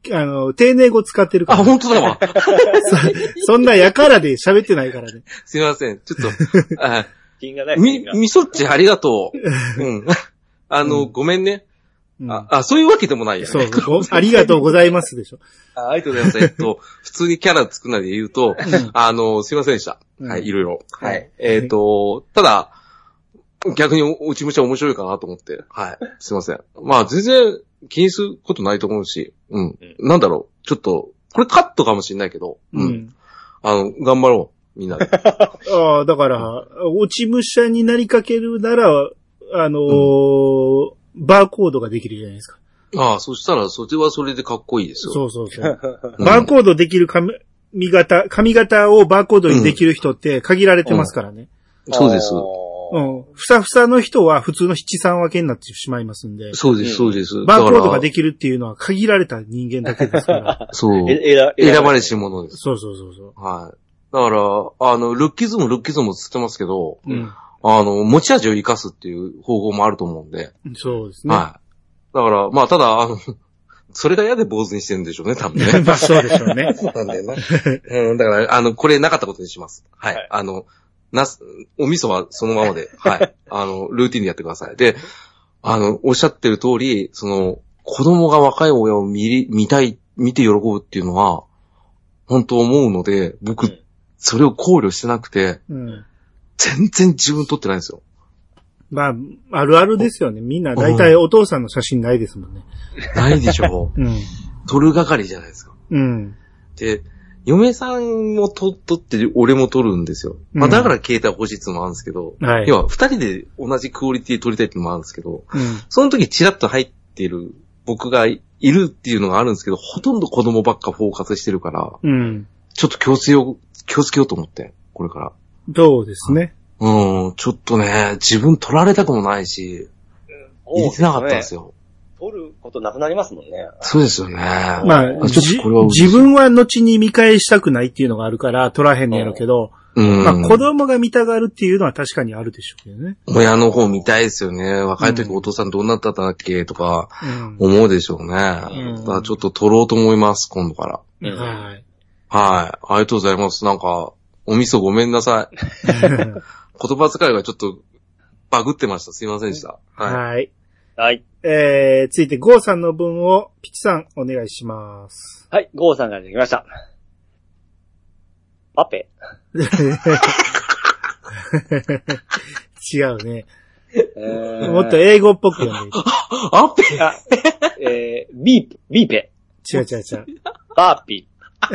あの、丁寧語使ってるから。 あ、本当だわ。 そ, そんなやからで喋ってないからね。 すいません。ちょっと、あ品がないみ、みそっちありがとう。うん。あの、うん、ごめんね、うん、あ。あ、そういうわけでもないよね。 そう、ありがとうございますでしょ。 あありがとうございます。えっと、普通にキャラ作るなで言うと、うん、あの、すいませんでした。うん、はい、いろいろ。はい。えっ、ー、と、ただ、逆に落ち武者面白いかなと思って。はい。すいません。まあ、全然気にすることないと思うし、うん。うん、なんだろう。ちょっと、これカットかもしれないけど、うん。うん、あの、頑張ろう。みんなで。 ああ、だから、落ち武者になりかけるなら、あのーうん、バーコードができるじゃないですか。 ああ、そしたら、それはそれでかっこいいですよ。 そうそうそう。うん、バーコードできる髪型、髪型をバーコードにできる人って限られてますからね。 うんうん、そうです。 うん。ふさふさの人は普通の七三分けになってしまいますんで。 そうです、そうです。 バーコードができるっていうのは限られた人間だけですから。 そう。選ばれし者です。 そうそうそうそう。 はい。だから、あの、ルッキズム、ルッキズムつってますけど、うん、あの、持ち味を生かすっていう方法もあると思うんで。 そうですね。 はい。だから、まあ、ただ、あの、それが嫌で坊主にしてるんでしょうね、多分ね。 まあ、そうでしょうね。 そうなんだよな。うん、だから、あの、これなかったことにします。はい。はい、あの、なす、お味噌はそのままで、はい。あの、ルーティンでやってください。で、あの、おっしゃってる通り、その、子供が若い親を見、見たい、見て喜ぶっていうのは、本当思うので、僕、うん、それを考慮してなくて、うん、全然自分撮ってないんですよ。 まあ、あるあるですよね。みんな大体お父さんの写真ないですもんね。 ないでしょ。うん。撮る係じゃないですか。 うん。 で、嫁さんも撮、撮って俺も撮るんですよ。まあだから携帯欲しいってのもあるんですけど、うん、はい。要は二人で同じクオリティ撮りたいってのもあるんですけど、うん、その時チラッと入っている僕がいるっていうのがあるんですけど、ほとんど子供ばっかフォーカスしてるから、うん。ちょっと気をつけよう、気をつけようと思って、これから。 そうですね。 うん、ちょっとね、自分撮られたくもないし、うん、入れてなかったんですよ。 撮ることなくなりますもんね。 そうですよね。 まあ、ちょっとこれは自分は後に見返したくないっていうのがあるから撮らへんねやろけど、うん、まあ子供が見たがるっていうのは確かにあるでしょうけどね。 親の方見たいですよね。若い時お父さんどんなだったんだっけとか、思うでしょうね。うん、だからちょっと撮ろうと思います、今度から。うん、はい。はい。ありがとうございます。なんか、お味噌ごめんなさい。言葉遣いがちょっとバグってました。すいませんでした。 はい。はい。 はい。 えー、続いてゴーさんの分をピチさんお願いします。 はい、ゴーさんができました。パペ違うね。えー、もっと英語っぽく読んでいい。 アペあ、えー、ビープ、ビーペ。 違う違う違う。 バーピ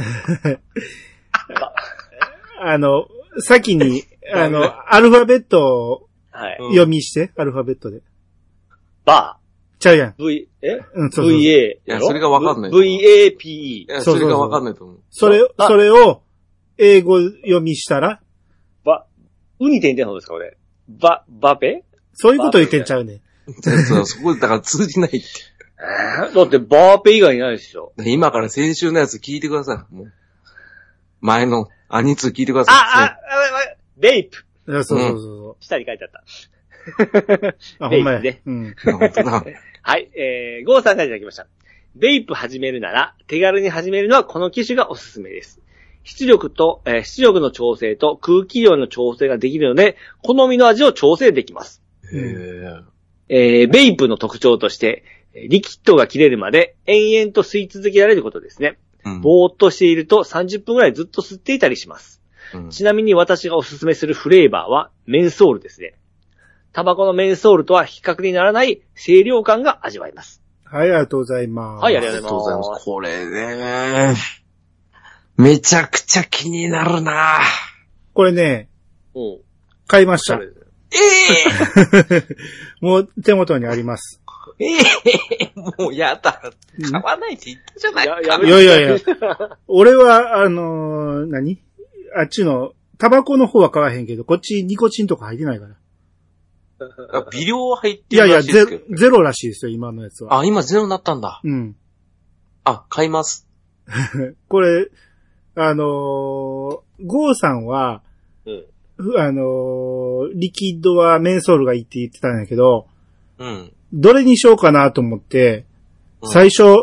あの、先に、あの、アルファベットを読みして、はい、アルファベットで。 バー。ちゃうやん。 V、えうん、そうそうそう。 ブイエー。 いや、それがわかんない。 ブイエーピーイー。 いや、それがわかんないと思う。 それ、それを、英語読みしたらば、ウニ点々の方ですか、これ。ば、ばペそういうこと言ってんちゃうね。 そこ、だから通じないって。 だって、バーペ以外にないでしょ。 今から先週のやつ聞いてください。もう前の、アニツー聞いてください。 あ、あ、あ、レイプ。 そうそうそうそう。 下に書いてあった。 あ、ほんまや。 ね。うん。はい、えー、ゴーさんがいただきました。ベイプ始めるなら、手軽に始めるのはこの機種がおすすめです。出力と、えー、出力の調整と空気量の調整ができるので、好みの味を調整できます。 へー。 えー、ベイプの特徴として、リキッドが切れるまで延々と吸い続けられることですね。うん、ぼーっとしているとさんじゅっぷんぐらいずっと吸っていたりします。うん、ちなみに私がおすすめするフレーバーはメンソールですね。タバコのメンソールとは比較にならない清涼感が味わえます。 はい、ありがとうございます。 はい、ありがとうございます。 これね、めちゃくちゃ気になるな。 これね、 うん、 買いました。 ええー、 もう手元にあります。 ええー、もうやだ。買わないって言ったじゃないか。 いやいやいや。俺は、あのー、何あっちの、タバコの方は買わへんけど、こっちニコチンとか入ってないから。 微量は入ってるらしいですけど。 いやいや、ゼ、ゼロらしいですよ、今のやつは。 あ、今ゼロになったんだ。 うん。 あ、買います。 これ、あのー、ゴーさんは、うん、あのー、リキッドはメンソールがいいって言ってたんだけど、 うん。 どれにしようかなと思って、うん、最初、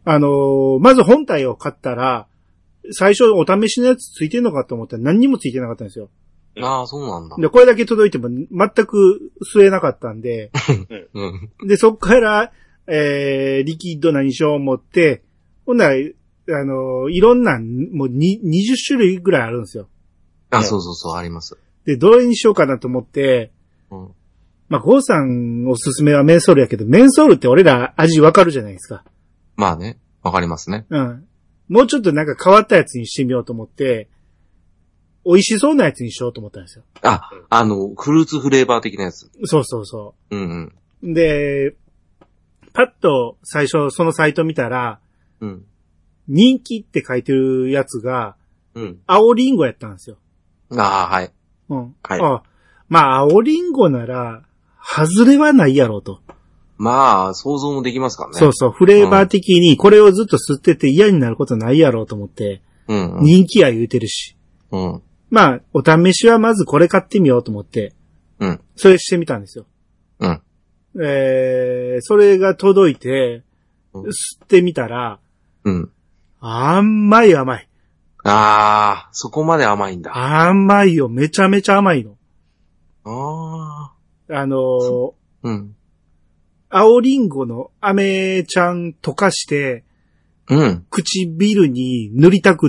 あのー、まず本体を買ったら、最初お試しのやつついてんのかと思ったら何にもついてなかったんですよ。 ああ、そうなんだ。 で、これだけ届いても全く吸えなかったんで、うん、で、そっから、えー、リキッド何しよう思って、ほんなら、あのー、いろんな、もうににじゅっしゅるいぐらいあるんですよ。 あ、そうそうそう、あります。 で、どれにしようかなと思って、うん、まあ、ゴーさんおすすめはメンソールやけど、メンソールって俺ら味わかるじゃないですか。 まあね、わかりますね。 うん。もうちょっとなんか変わったやつにしてみようと思って、美味しそうなやつにしようと思ったんですよ。 あ、あの、フルーツフレーバー的なやつ。 そうそうそう。 うんうん。で、パッと最初そのサイト見たら、うん。人気って書いてるやつが、うん。青リンゴやったんですよ。 ああ、はい。 うん。はい。あまあ、青リンゴなら、外れはないやろうと。 まあ、想像もできますからね。 そうそう。フレーバー的にこれをずっと吸ってて嫌になることないやろうと思って、うん、うん。人気や言うてるし。うん。まあ、お試しはまずこれ買ってみようと思って、うん。それしてみたんですよ。うん。えー、それが届いて、うん、吸ってみたら、うん。甘い甘い。 ああ、そこまで甘いんだ。 甘いよ。めちゃめちゃ甘いの。 ああ。あのー、うん。青リンゴの飴ちゃん溶かして、うん。唇に塗りたくって、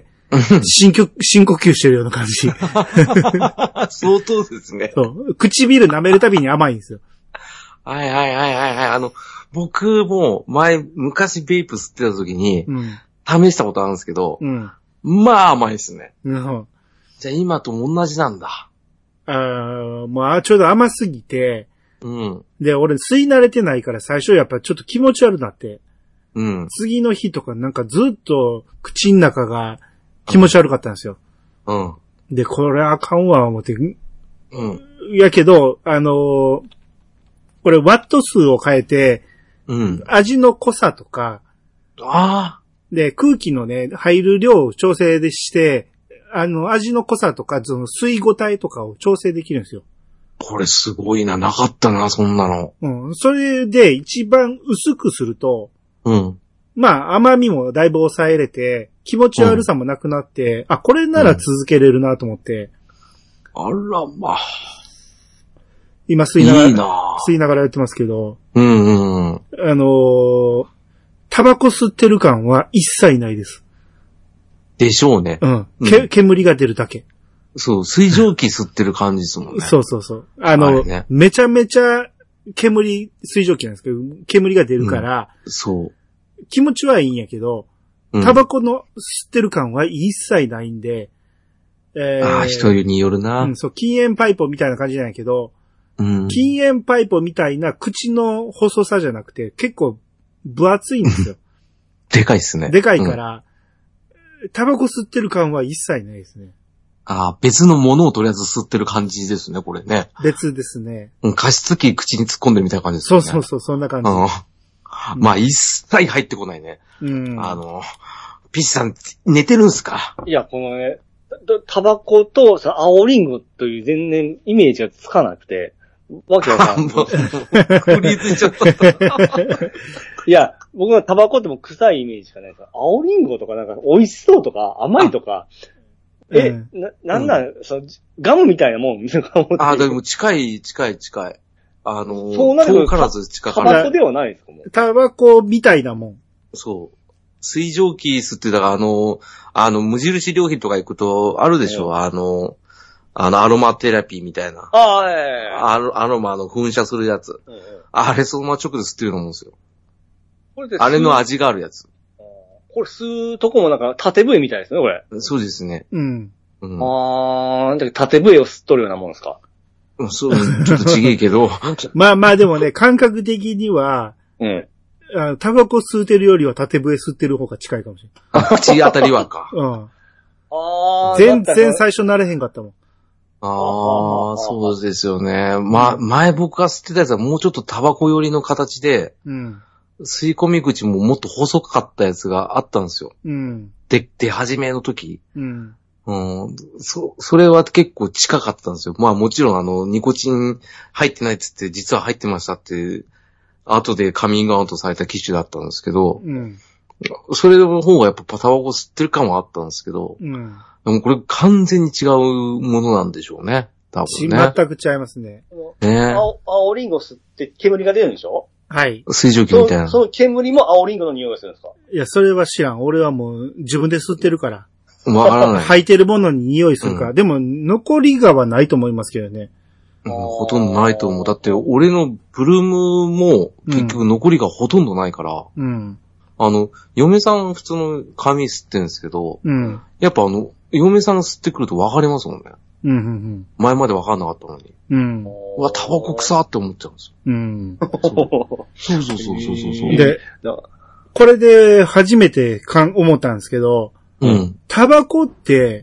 深呼、深呼吸してるような感じ。 相当ですね。 そう。唇舐めるたびに甘いんですよ。 はいはいはいはいはい。あの、僕も前、昔ベイプ吸ってた時に、うん、試したことあるんですけど、うん、まあ甘いですね。うん、じゃあ今と同じなんだ。 ああ、もうちょうど甘すぎて、うん、で、俺吸い慣れてないから最初やっぱちょっと気持ち悪くなって、うん、次の日とかなんかずっと口の中が気持ち悪かったんですよ。うん、で、これあかんわ思って、うん、やけど、あのー、これワット数を変えて、うん、味の濃さとか、ああ。で、空気のね、入る量を調整でして、あの、味の濃さとか、その水互体とかを調整できるんですよ。 これすごいな、なかったな、そんなの。 うん。それで一番薄くすると、うん。まあ、甘みもだいぶ抑えれて、気持ち悪さもなくなって、うん、あ、これなら続けれるなと思って。 うん、あら、まあ。 今吸いながら、いいな吸いながらやってますけど、うんうんうん。あのー、タバコ吸ってる感は一切ないです。 でしょうね。 うん。け、うん、煙が出るだけ。 そう、水蒸気吸ってる感じですもんね。 そうそうそう。あの、あね、めちゃめちゃ煙、水蒸気なんですけど、煙が出るから、うん、そう。気持ちはいいんやけど、タバコの吸ってる感は一切ないんで、 えー、ああ、人によるな。 うん、そう、禁煙パイプみたいな感じじゃないけど、うん、禁煙パイプみたいな口の細さじゃなくて結構分厚いんですよ。 でかいっすね。 でかいから、うん、タバコ吸ってる感は一切ないですね。 ああ、別のものをとりあえず吸ってる感じですね、これね。 別ですね。 うん、加湿器口に突っ込んでるみたいな感じですね。 そうそうそう、そんな感じ。うんうん、まあ、一切入ってこないね。うん。あの、ピッチさん、寝てるんすか？ いや、このね、タバコとさ、青リンゴという全然イメージがつかなくて、わけわかんない。 フリーズしちゃった。 いや、僕はタバコっても臭いイメージしかないです。青リンゴとかなんか美味しそうとか甘いとか、え、うん、な、なんなん、うん、そのガムみたいなもんあ、でも近い、近い、近い。あのー、そうなるとからず近かタバコではないですかもう。 タバコみたいなもん。 そう。水蒸気吸ってたから、あの、あの、無印良品とか行くと、あるでしょ、うん、あの、あの、アロマテラピーみたいな。 ああ、ええー。 アロ、アロマの噴射するやつ。うんうん、あれ、そのまま直で吸ってると思うんですよ。これであれの味があるやつ。 これ吸うとこもなんか縦笛みたいですね、これ。 そうですね。 うん。 うん、あー、縦笛を吸っとるようなもんですか。 そう、ちょっとちげえけど。 まあまあでもね、感覚的には、うん。あタバコ吸うてるよりは縦笛吸ってる方が近いかもしれない。 口当たりはか。 うん。あ全然最初慣れへんかったもん。 ああ、そうですよね。ま、前僕が吸ってたやつはもうちょっとタバコ寄りの形で、うん。吸い込み口ももっと細かったやつがあったんですよ。うん。で、出始めの時。うん。うん。そ、それは結構近かったんですよ。まあもちろんあの、ニコチン入ってないっつって実は入ってましたって、後でカミングアウトされた機種だったんですけど、うん。 それの方がやっぱタバコ吸ってる感はあったんですけど、うん、でもこれ完全に違うものなんでしょうね。多分ね。 全く違いますね。 ね青、青リンゴ吸って煙が出るんでしょ？ はい。 水蒸気みたいな。 その煙も青リンゴの匂いがするんですか？ いや、それは知らん。俺はもう自分で吸ってるから。 わからない。 吐いてるものに匂いするから。うん、でも、残りがはないと思いますけどね。 うん、ほとんどないと思う。だって、俺のブルームも結局残りがほとんどないから。うん。あの、嫁さん普通の紙吸ってるんですけど、うん。やっぱあの、嫁さんが吸ってくると分かりますもんね。うんうんうん。前まで分かんなかったのに。うん。うわ、タバコ臭って思っちゃうんですよ。うん。そうそうそうそうそうそう。 で、これで初めてかん思ったんですけど、うん。タバコって、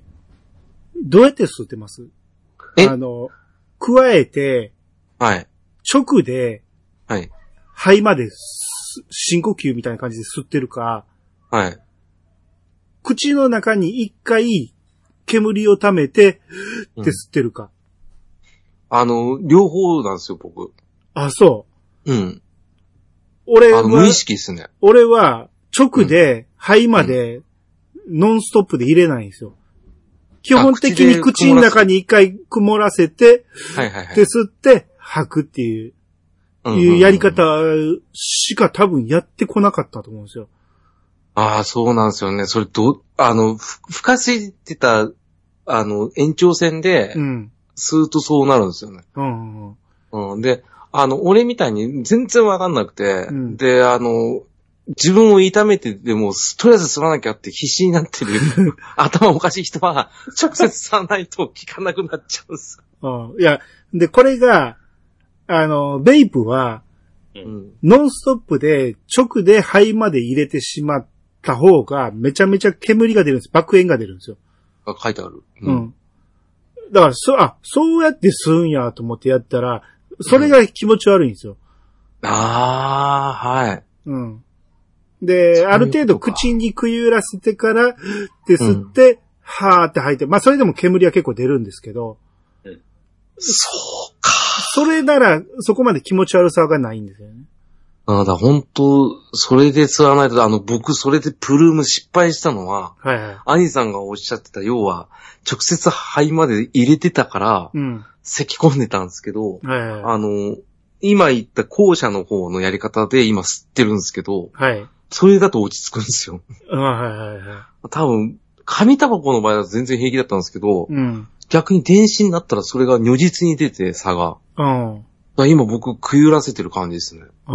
どうやって吸ってます？え？あの、加えて、はい。直で、はい。肺まで深呼吸みたいな感じで吸ってるか、はい。口の中に一回煙を溜めて、って吸ってるか。 うん、あの、両方なんですよ、僕。 あ、そう。 うん。俺は、あの無意識ですね。 俺は直で肺までノンストップで入れないんですよ。基本的に口の中に一回曇らせて、はいはいはい。で吸って吐くっていう、いうやり方しか多分やってこなかったと思うんですよ。 ああ、そうなんですよね。それど、あの、ふ、ふかしてた、あの、延長線で、うん。吸うとそうなるんですよね。うんうんうん。うん。で、あの、俺みたいに全然わかんなくて、うん、で、あの、自分を痛めてでも、とりあえず吸わなきゃって必死になってる頭おかしい人は、直接吸わないと効かなくなっちゃうんですよ。いや、で、これが、あの、ベイプは、うん、ノンストップで直で肺まで入れてしまった方が、めちゃめちゃ煙が出るんです。爆煙が出るんですよ。 あ、書いてある。 うん。うん、だから、そ、あ、そうやって吸うんやと思ってやったら、それが気持ち悪いんですよ。 うん、ああ、はい。 うん。で、ある程度口にくゆらせてから、って吸って、うん、はーって吐いて、まあそれでも煙は結構出るんですけど、 うん、そうか。 それなら、そこまで気持ち悪さがないんですよね。 ああ、だ、本当それで吸わないと、あの、僕、それでプルーム失敗したのは、はいはい。兄さんがおっしゃってた、要は、直接肺まで入れてたから、うん。咳込んでたんですけど、はいはい。あの、今言った後者の方のやり方で今吸ってるんですけど、はい。それだと落ち着くんですよ。はいはいはい。多分、紙タバコの場合は全然平気だったんですけど、うん。逆に電子になったらそれが如実に出て差が。うん。だ今僕食い揺らせてる感じですね。うん。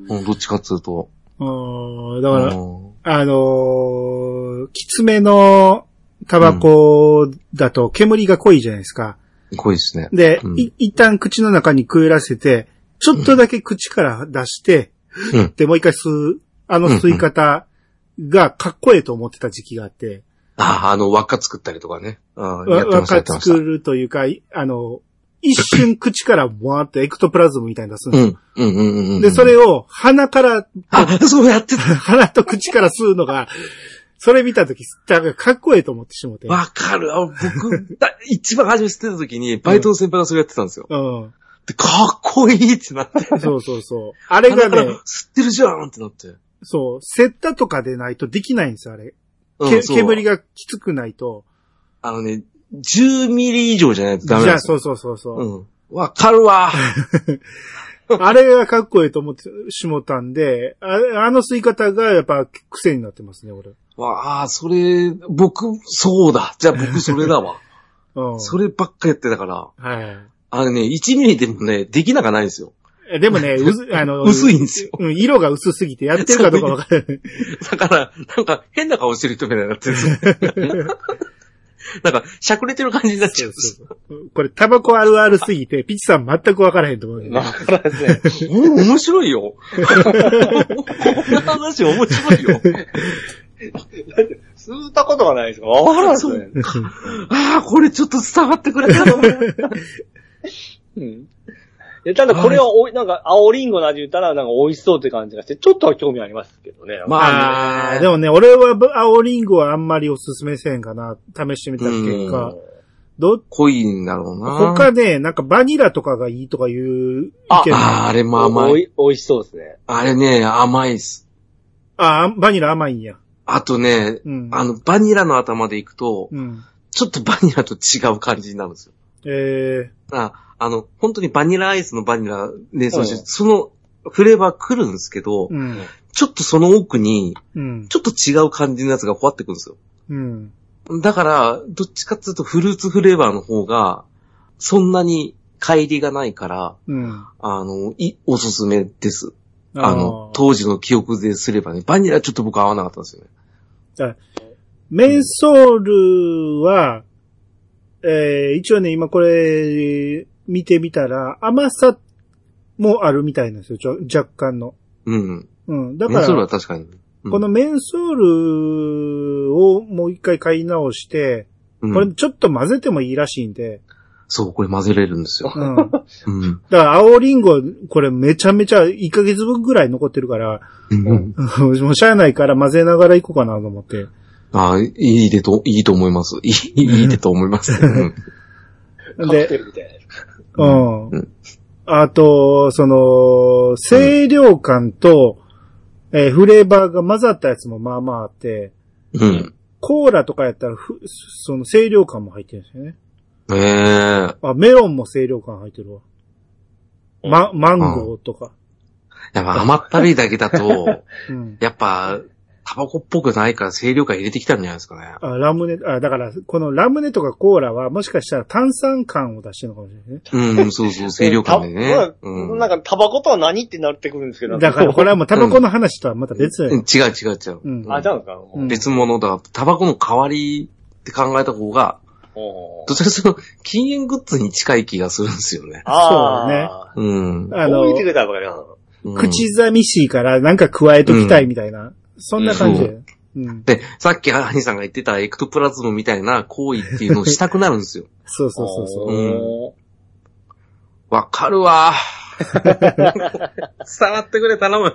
どっちかっつうと。 うん。だから、あのー、きつめのタバコだと煙が濃いじゃないですか。 うん、濃いですね。 で、うん、い、一旦口の中に食い揺らせて、ちょっとだけ口から出して、うん、で、もう一回吸う、あの吸い方がかっこいいと思ってた時期があって。 ああ、あの輪っか作ったりとかね。 輪っか作るというか、あの、一瞬口からボワーってエクトプラズムみたいに出すんですよ。うんうんうんうん、で、それを鼻から、 あ、そうやってた。 鼻と口から吸うのが、それ見たとき、かっこいいと思ってしもて。 わかる。僕、一番初め吸ってたときに、バイトの先輩がそれやってたんですよ。うん。で、かっこいいってなって。 そうそうそう。あれがね、 吸ってるじゃんってなって。 そう。セッタとかでないとできないんですよ、あれ。うん、煙がきつくないと。 あのね、じゅうミリ以上じゃないとダメなんですよ。じゃあ、そうそうそうそう。 うん。わかるわ。 あれがかっこいいと思ってしもたんで、あ, あの吸い方がやっぱ癖になってますね、俺。 わあ、それ、僕、そうだ。じゃあ僕それだわ。うん。そればっかやってたから。はい。あれね、いちミリでもね、できなかないんですよ。 でもね、うず、あの、 薄いんですよ。 うん、色が薄すぎてやってるかどうかわからない。 だから、なんか変な顔してる人みたいになってるんですよ。なんか、しゃくれてる感じになっちゃうんですよ。 これ、タバコあるあるすぎて、ピチさん全くわからへんと思う、ね。 わからんね。 面白いよ。こんな話面白いよ。だって、 吸ったことがないですかわからんすね。 ああ、これちょっと伝わってくれたのね。 うん。いや、ただこれはおい、なんか、青リンゴの味言ったら、なんか美味しそうって感じがして、ちょっとは興味ありますけどね。 まあ、でもね、俺は青リンゴはあんまりおすすめせんかな。試してみた結果。 どっ濃いんだろうな。 他ね、なんかバニラとかがいいとかいう意見ああ、あれも甘い。 おい、美味しそうですね。 あれね、甘いっす。 あ、バニラ甘いんや。 あとね、うん、あの、バニラの頭でいくと、うん、ちょっとバニラと違う感じになるんですよ。 ええー。あ、あの、本当にバニラアイスのバニラね、そして、そのフレーバー来るんですけど、うん、ちょっとその奥に、ちょっと違う感じのやつがふわってくるんですよ。うん、だから、どっちかっていうとフルーツフレーバーの方が、そんなに乖離がないから、うん、あの、い、おすすめです。あの、当時の記憶ですればね、バニラちょっと僕合わなかったんですよね。 だメンソールは、えー、一応ね、今これ、見てみたら、甘さもあるみたいなんですよ、ちょ若干の。 うん。 うん。だから、 メンソールは確かに。 うん、このメンソールをもう一回買い直して、うん、これちょっと混ぜてもいいらしいんで。 そう、これ混ぜれるんですよ。うん。うん、だから青リンゴ、これめちゃめちゃいっかげつぶんぐらい残ってるから、うん、もうしゃあないから混ぜながらいこうかなと思って。 ああ、いいでと、いいと思います。いい、いいでと思います。 うん、で、 うん。うん、あと、その、清涼感と、うん、えー、フレーバーが混ざったやつもまあまああって、うん。コーラとかやったらふ、その清涼感も入ってるんですよね。 へえ。 あ、メロンも清涼感入ってるわ。ま、マンゴーとか。 やっぱ甘ったるいだけだと、うん、やっぱ、タバコっぽくないから清涼感入れてきたんじゃないですかね。 あ、ラムネ、あ、だから、このラムネとかコーラはもしかしたら炭酸感を出してるのかもしれないね。うん、そうそう、清涼感でね。 うん、なんかタバコとは何ってなってくるんですけど。 だからこれはもうタバコの話とはまた別だよ、 うん。違う違う違う。 うん、あ、違うんですか、 うん、別物だ。タバコの代わりって考えた方が、どちらかというと、禁煙グッズに近い気がするんですよね。 そうね。 うん。 あの、 見てくれたらわかります。 口寂しいからなんか加えときたいみたいな。うん、そんな感じで。 うん、で、さっきアニさんが言ってたエクトプラズムみたいな行為っていうのをしたくなるんですよ。 そうそうそうそう。 うん、わかるわ。伝わってくれ、頼む。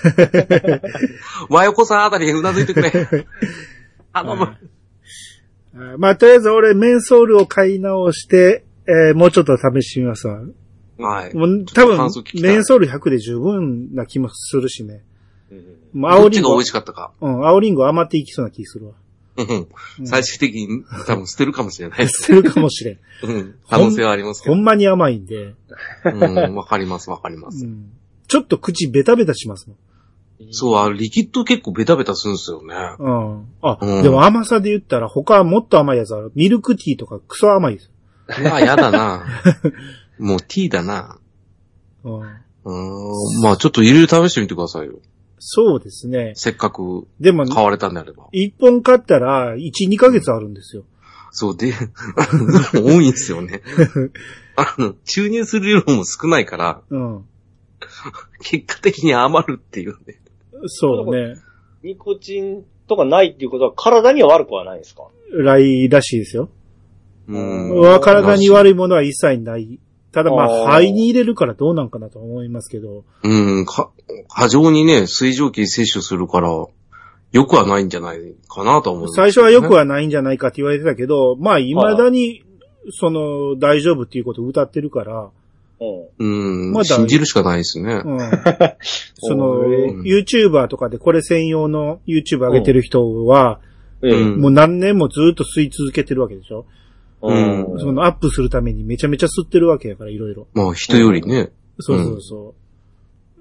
和横さんあたりうなずいてくれ。頼む。 まあ、とりあえず俺メンソールを買い直して、えー、もうちょっと試してみますわ。 はい。 もう多分、メンソールひゃくで十分な気もするしね。 うん、青リンゴ。どっちが美味しかったか。 うん、青リンゴ余っていきそうな気するわ。 うん。最終的に多分捨てるかもしれない。 捨てるかもしれん。 うん。可能性はありますけど。 ほんまに甘いんで。 うん、わかりますわかります、うん。 ちょっと口ベタベタしますもん。 そう、あリキッド結構ベタベタするんですよね。 うん。あ、うん、でも甘さで言ったら他はもっと甘いやつある。ミルクティーとかクソ甘いです。 まあ、やだな。もうティーだな。 うん。 うん。まあ、ちょっといろいろ試してみてくださいよ。 そうですね。 せっかく買われたんであれば。 一本買ったらいち、にかげつあるんですよ。 そうで、多いんですよね。あの、注入する量も少ないから。うん。結果的に余るっていうね。 そうね。 ニコチンとかないっていうことは体には悪くはないですか？ ないらしいですよ。うん。体に悪いものは一切ない。ただまあ、肺に入れるからどうなんかなと思いますけど。 うん、か、過剰にね、水蒸気摂取するから、良くはないんじゃないかなと思う、ね。 最初は良くはないんじゃないかって言われてたけど、まあ、未だに、その、大丈夫っていうことを歌ってるから、 うん。まだ信じるしかないですね。うん。 その、YouTuber とかでこれ専用の YouTube 上げてる人は、うん、もう何年もずっと吸い続けてるわけでしょ？うん。そのアップするためにめちゃめちゃ吸ってるわけやから、いろいろ。 まあ、人よりね。 そうそうそう。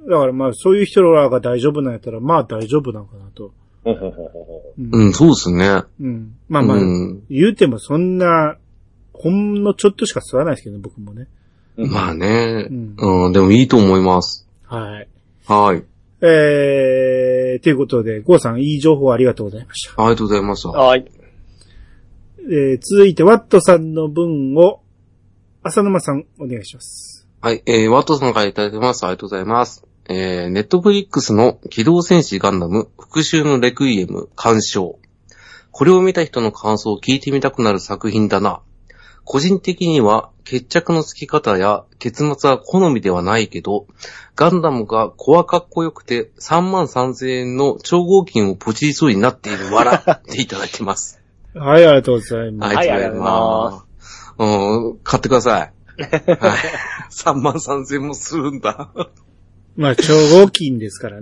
だからまあ、そういう人らが大丈夫なんやったら、まあ大丈夫なんかなと。 うん、うん、そうですね。 うん。まあまあ、うん、言うてもそんな、ほんのちょっとしか吸わないですけどね、僕もね。 まあね、うん、うん。でもいいと思います。 はい。 はい。 えー、ということで、ゴーさん、いい情報ありがとうございました。 ありがとうございました。 はい。 えー、続いて、ワットさんの分を、浅沼さん、お願いします。 はい、えー、ワットさんからいただいてます。ありがとうございます。えー、ネットフリックスの機動戦士ガンダム、復讐のレクイエム、鑑賞。これを見た人の感想を聞いてみたくなる作品だな。個人的には決着のつき方や結末は好みではないけど、ガンダムがコアかっこよくてさんまんさんぜんえんの超合金をポチりそうになっている笑っていただきます。 はい、ありがとうございます。 はい、ありがとうございます。うん、買ってください。はい。さんまんさんぜんえんもするんだ。 まあ、超合金ですからね。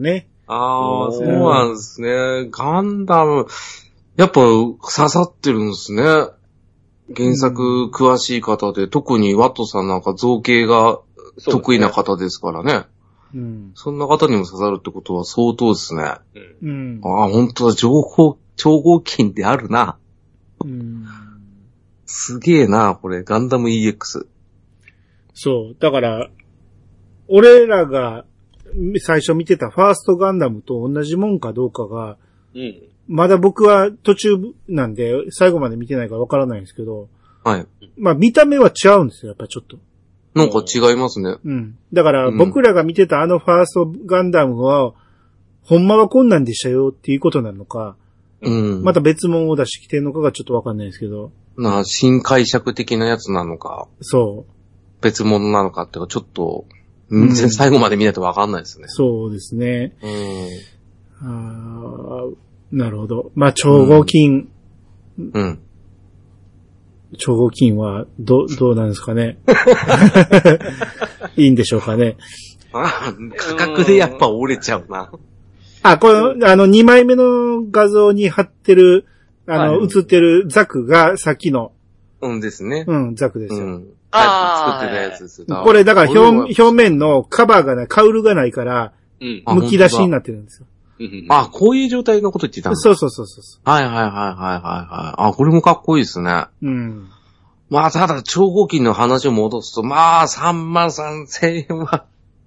ああ、そうなんですね。ガンダム、やっぱ刺さってるんですね。原作詳しい方で、うん、特にワットさんなんか造形が得意な方ですからね。うん、そんな方にも刺さるってことは相当ですね。うん、ああ、本当だ、情報、超合金であるな。うん、すげえな、これ、ガンダム イーエックス。 そう。だから、俺らが最初見てたファーストガンダムと同じもんかどうかが、うん、まだ僕は途中なんで最後まで見てないからわからないんですけど、はい。まあ見た目は違うんですよ、やっぱちょっと。 なんか違いますね。 うん。だから僕らが見てたあのファーストガンダムは、ほんまはこんなんでしたよっていうことなのか、うん。また別物を出してきてるのかがちょっとわかんないですけど。 なあ、新解釈的なやつなのか。そう。別物なのかっていうか、ちょっと、うん、最後まで見ないとわかんないですね。 そうですね。うん。あなるほど。まあ、超合金。うん。うん、超合金は、ど、どうなんですかね。いいんでしょうかね。 あ価格でやっぱ折れちゃうな。 あ、この、あの、にまいめの画像に貼ってる、あの、はい、映ってるザクがさっきの。 うんですね。 うん、ザクですよ。うん、 ああ。作ってたやつです。 これだから表、表面のカバーがない、カウルがないから、うん、剥き出しになってるんですよ。 あ、こういう状態のこと言ってたんだ。 そうそうそうそう。 はいはいはいはいはい。あ、これもかっこいいですね。うん。まあ、ただ、超合金の話を戻すと、まあ、さんまんさんぜんえんは、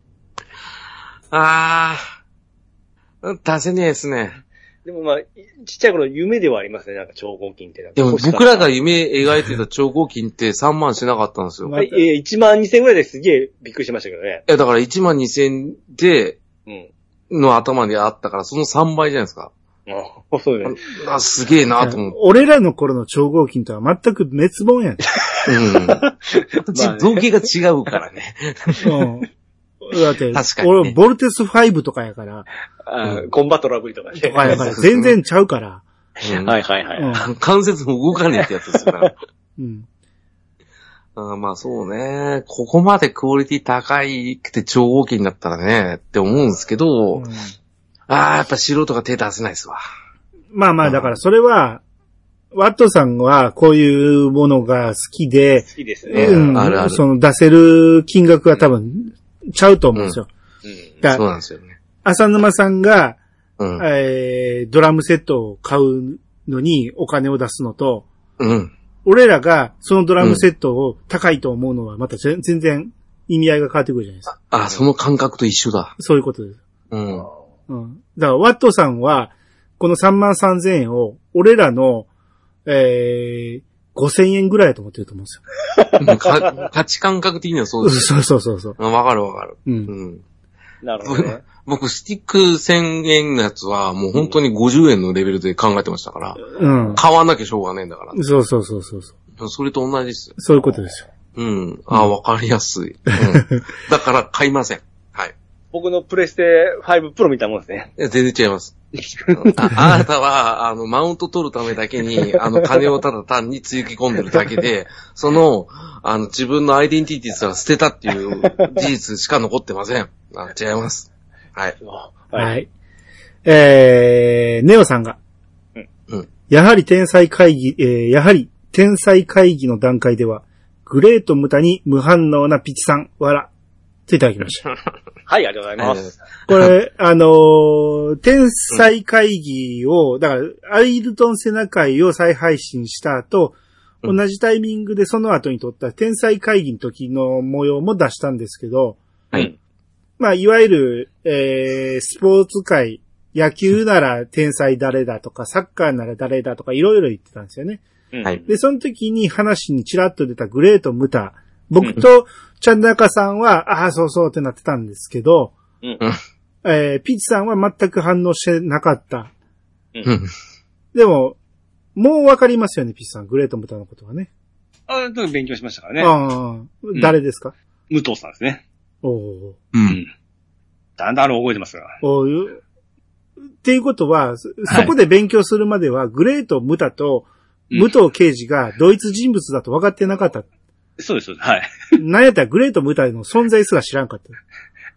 ああ、出せねえですね。 でもまあ、ちっちゃい頃夢ではありますね、なんか超合金って。 でも僕らが夢描いてた超合金ってさんまんしなかったんですよ。 はい、えー、いちまんにせんぐらいですげえびっくりしましたけどね。 いや、だからいちまんにせんで、うん、の頭にあったから、そのさんばいじゃないですか。 あ、そうね。 あ、すげえなと思って。 俺らの頃の超合金とは全く滅亡やん。うん。 造形が違うからね。うんだって、確かに、ね、俺、ボルテスファイブとかやから。 あうん、コンバットラブリとかね。とかやから、全然ちゃうから。 うん、はいはいはい、 うん。関節も動かねえってやつですよね。うん。あまあそうね。ここまでクオリティ高いくて超合金だったらね、って思うんですけど、うん、ああ、やっぱ素人が手出せないですわ。 まあまあ、だからそれは、ワットさんはこういうものが好きで、 好きですね。 うん、あるある。その出せる金額は多分、ちゃうと思うんですよ。うんうん、だそうなんですよね。 浅沼さんが、うんえー、ドラムセットを買うのにお金を出すのと、うん、俺らがそのドラムセットを高いと思うのはまた全然意味合いが変わってくるじゃないですか。 あ、あその感覚と一緒だ。 そういうことです。うん。うん、だからワットさんはこのさんまんさんぜんえんを俺らの、えー、ごせんえんぐらいだと思ってると思うんですよ。 価値感覚的にはそうです、 ね。そうそうそうそう。 わかるわかる。うん。うん、 なるほどね。 僕、スティックせんえんのやつはもう本当にごじゅうえんのレベルで考えてましたから。うん。買わなきゃしょうがねえんだから。 そうそうそうそう。 それと同じです。 そういうことですよ。 うん。ああ、わかりやすい。うん。だから買いません。はい。 僕のプレステファイブプロみたいなもんですね。 いや、全然違います。あ, あなたは、あの、マウント取るためだけに、あの、金をただ単につぎ込んでるだけで、その、あの、自分のアイデンティティすら捨てたっていう事実しか残ってません。あ違います。はい。 はい。えー、ネオさんが、うん。やはり天才会議、えー、やはり天才会議の段階では、グレート無駄に無反応なピチさん、わら、といただきました。 はい、ありがとうございます。 これ、あのー、天才会議を、だから、アイルトンセナ会を再配信した後、うん、同じタイミングでその後に撮った天才会議の時の模様も出したんですけど、はい。まあ、いわゆる、えー、スポーツ界、野球なら天才誰だとか、サッカーなら誰だとか、いろいろ言ってたんですよね。はい。で、その時に話にちらっと出たグレートムタ、僕とチャンナカさんは、ああ、そうそうってなってたんですけど、うん、えー、ピッチさんは全く反応してなかった。うん、でも、もうわかりますよね、ピッチさん。グレートムタのことはね。 ああ、勉強しましたからね。 ああ、誰ですか？ 武藤さんですね。 おお。 うん。だんだん覚えてますから。 おーっていうことは、そこで勉強するまでは、グレートムタと武藤刑事が同一人物だと分かってなかった。 そうです、はい。 なんやったらグレートムタの存在すら知らんかった。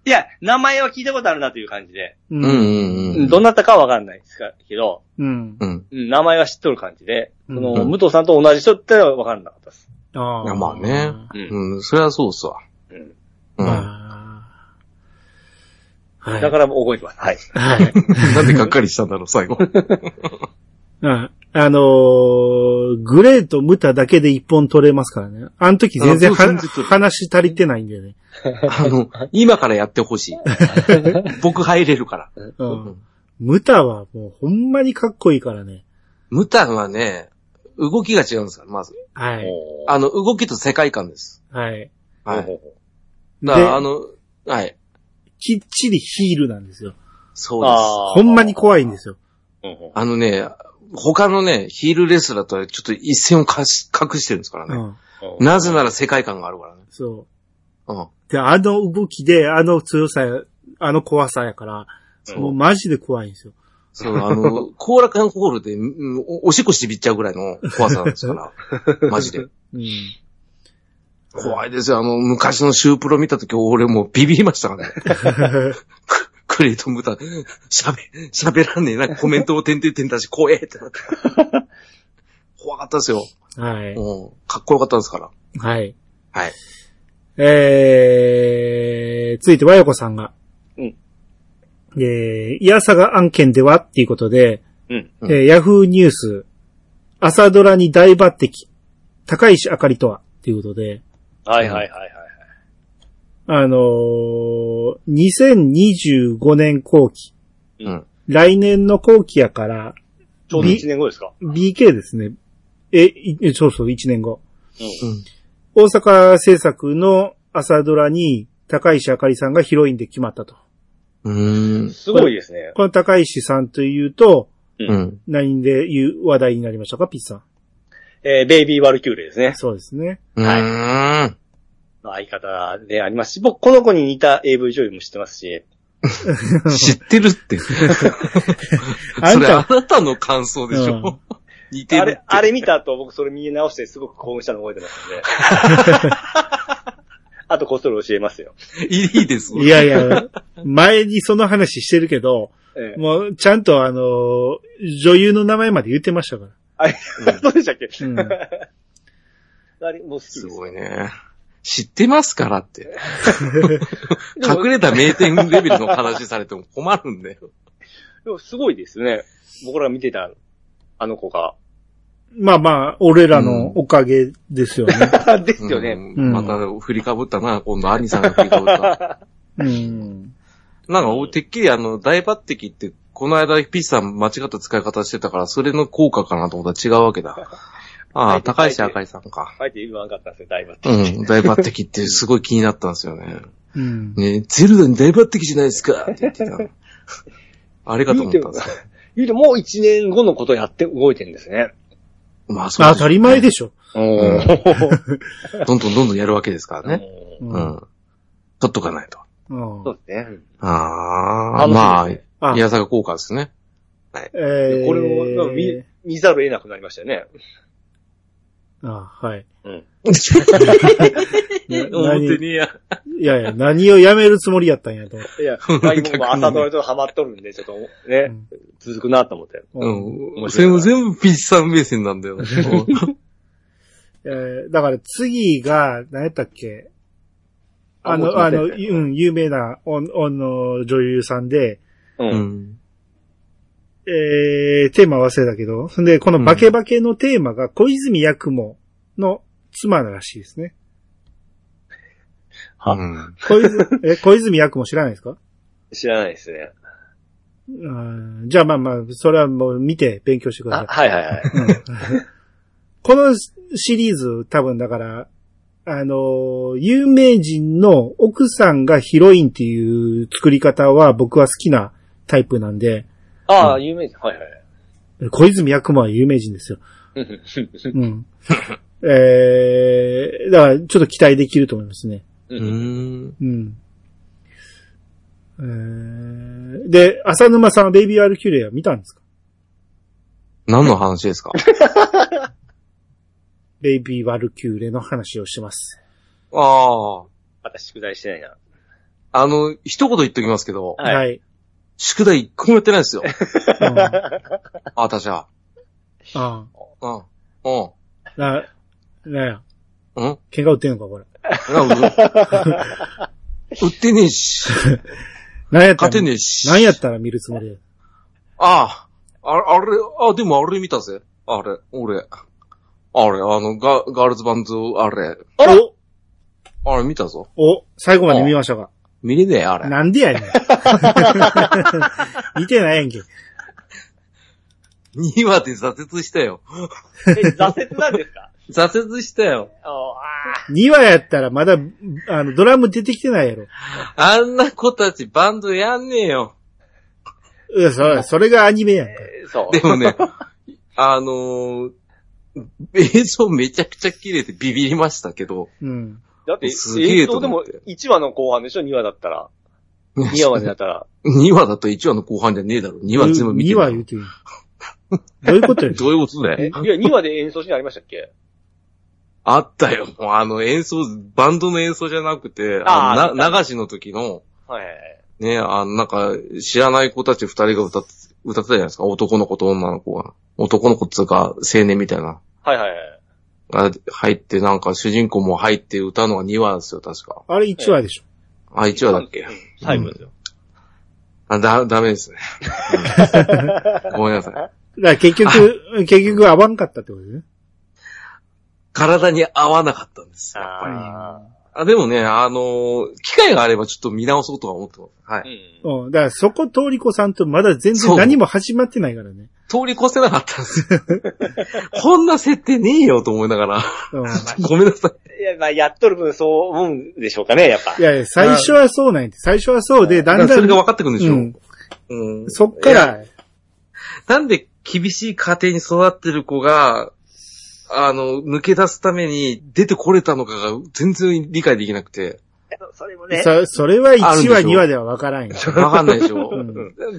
いや、名前は聞いたことあるなという感じで。 うんうんうん。 どんなったかはわかんないですけど、 うん。 うん。名前は知っとる感じで、 うん、 その、武藤さんと同じ人ってはわからなかったです。 ああ。まあね。うん。それはそうっすわ。うん。うん。 はい。だから覚えてます。はい。 はい。なんでがっかりしたんだろう、最後。 ああのー、グレーとムタだけで一本取れますからね。あの時全然話足りてないんだよね。 あの、今からやってほしい。僕入れるから。 うん。ムタはもうほんまにかっこいいからね。 ムタはね、動きが違うんですから、まず。 はい。 あの、動きと世界観です。 はい。 はい。だから、あの、はい。 きっちりヒールなんですよ。 そうです。 ほんまに怖いんですよ。 あのね、他のね、ヒールレスラーとはちょっと一線を隠してるんですからね。うん、なぜなら世界観があるからね。 そう。うん。で、あの動きで、あの強さや、あの怖さやから、もうマジで怖いんですよ。 そう、あの、後楽園ホールで、お, おしっこしびっちゃうぐらいの怖さなんですから。マジで。うん。怖いですよ。あの、昔のシュープロ見たとき、俺もうビビりましたからね。クレイトムタ、喋、喋らんねえな、コメントを点々点だし、怖えってなって。怖かったですよ。 はい。 うん。かっこよかったですから。 はい。 はい。 えー、続いて、和よこさんが。うん。えー、いやさが案件ではっていうことで、うん。えー、ヤフーニュース、朝ドラに大抜擢、高石あかりとはっていうことで。 はいはいはいはい。 あのー、にせんにじゅうごねん後期。うん。来年の後期やから、 ちょうどいちねんごですか ?ビーケー ですね。え、そうそう、いちねんご。うん。大阪制作の朝ドラに、高石あかりさんがヒロインで決まったと。 うーん。 すごいですね。 この高石さんというと、 うん。 何で言う話題になりましたか、ピッツさん。 えー、ベイビーワルキューレですね。 そうですね。 はい。うーん。 相方でありますし、僕、この子に似た エーブイ 女優も知ってますし。 知ってるって。それあなたの感想でしょ、うん、似てるって。 あれ、あれ見た後、僕それ見直してすごく興奮したの覚えてますんで。あとこっそり教えますよ。 いいですいやいや、前にその話してるけど、ええ、もうちゃんとあの、女優の名前まで言ってましたから。 あれ、うん、どうでしたっけ、うん、あれ、もう好きです。 すごいね。知ってますからって。隠れた名店レベルの話されても困るんだよ。 でもすごいですね。僕ら見てた、あの子が。 まあまあ、俺らのおかげですよね。 うん、ですよね、 うん。また振りかぶったな、今度兄さんが振りかぶった。うん、なんか、てっきりあの、大抜擢って、この間ピッさん間違った使い方してたから、それの効果かなと思ったら違うわけだ。ああ、高石あかりさんか。 あえて言わなかったんですよ、大抜擢。 うん、大抜擢ってすごい気になったんですよね。うん。ね、ゼルダに大抜擢じゃないですかって言ってた。あれかと思ったんですよ。 言うてもう一年後のことやって動いてるんですね。 まあそうですね。 当たり前でしょ。 うん。どんどんどんどんやるわけですからね。うん。うん、取っとかないと。 そうですね。 ああ、まあ、いやさが効果ですね。 はい。えー、これを見、見ざるを得なくなりましたよね。 ああ、はい。うん。 表にや。 いやいや、何をやめるつもりやったんやと。 いや、僕も朝ドラとハマっとるんで、ちょっとね、うん、続くなと思って。 うん。それも全部ピッチさん目線なんだよ。 えー、だから次が、何やったっけあの、あの、うん、有名な、お、おの女優さんで、うん。えー、テーマ忘れたけど、そんで、このバケバケのテーマが小泉八雲の妻らしいですね。 は、うん、 小泉、え、小泉八雲知らないですか？ 知らないですね。 うん、じゃあまあまあ、それはもう見て勉強してください。 はいはいはい。うん、 このシリーズ多分だから、あの、有名人の奥さんがヒロインっていう作り方は僕は好きなタイプなんで、 ああ、うん、有名人。はいはい。 小泉八雲は有名人ですよ。うん。えー、だからちょっと期待できると思いますね。 うん。 うん。えー、で、浅沼さんはベイビー・ワルキューレは見たんですか？ 何の話ですか？ ベイビー・ワルキューレの話をします。 ああ。 私宿題してないな。 あの、一言言っときますけど。 はい。 宿題一個もやってないですよ。うん、あ、私は。 うん。 うん。うん。 な、なや。 うん喧嘩売ってんのか、これ。 売ってねえし。 何やったら、 勝てねえし。 何やったら見るつもりや。 ああ、あれ、あれ、あ、でもあれ見たぜ。あれ、俺。あれ、あの、ガ、ガールズバンド、あれ。 あらあれ見たぞ。 お、最後まで見ましたか。 見れねえ、あれ。 なんでやねん。見てないやんけ。 にわで挫折したよ。 え、挫折なんですか？ 挫折したよ。 にわやったらまだ、あの、ドラム出てきてないやろ。 あんな子たちバンドやんねえよ。 いや、それ、それがアニメやんか。 そう。 でもね、あのー、映像めちゃくちゃ綺麗でビビりましたけど。 うん。 だって、映像でもいちわの後半でしょ ?に 話だったら。にわまでだったら。 にわだといちわの後半じゃねえだろ。にわ全部見てる。 にわ言うてる。どういうことやねん。 どういうことだよ。 いや、にわで演奏シーンありましたっけ？ あったよ。もうあの演奏、バンドの演奏じゃなくて、あのな流しの時の、 はい。 ね、あの、なんか、知らない子たち二人が歌って、歌ってたじゃないですか。男の子と女の子が。男の子っつうか、青年みたいな。 はいはいはい。 が入って、なんか主人公も入って歌うのがにわですよ、確か。 あれいちわでしょ。 あ、いちわだっけ？ 最後ですよ。 あ、だ、ダメですね。ごめんなさい。だから結局、結局合わんかったってことね。 体に合わなかったんです、やっぱり。あ、でもね、あのー、機会があればちょっと見直そうとは思ってます。はい。 うん。だからそこ通り越さんとまだ全然何も始まってないからね。 通り越せなかったんですよ。こんな設定ねえよと思いながら。うん、ごめんなさい。 いや、まあ、やっとる分そう思うんでしょうかね、やっぱ。 いやいや、最初はそうなんや。最初はそうで、だんだん。 それが分かってくるんでしょ。 うん。うん、そっから。 なんで厳しい家庭に育ってる子が、あの、抜け出すために出てこれたのかが全然理解できなくて。 それもね。 そ、それはいちわにわでは分からんよ。 分かんないでしょ、うん。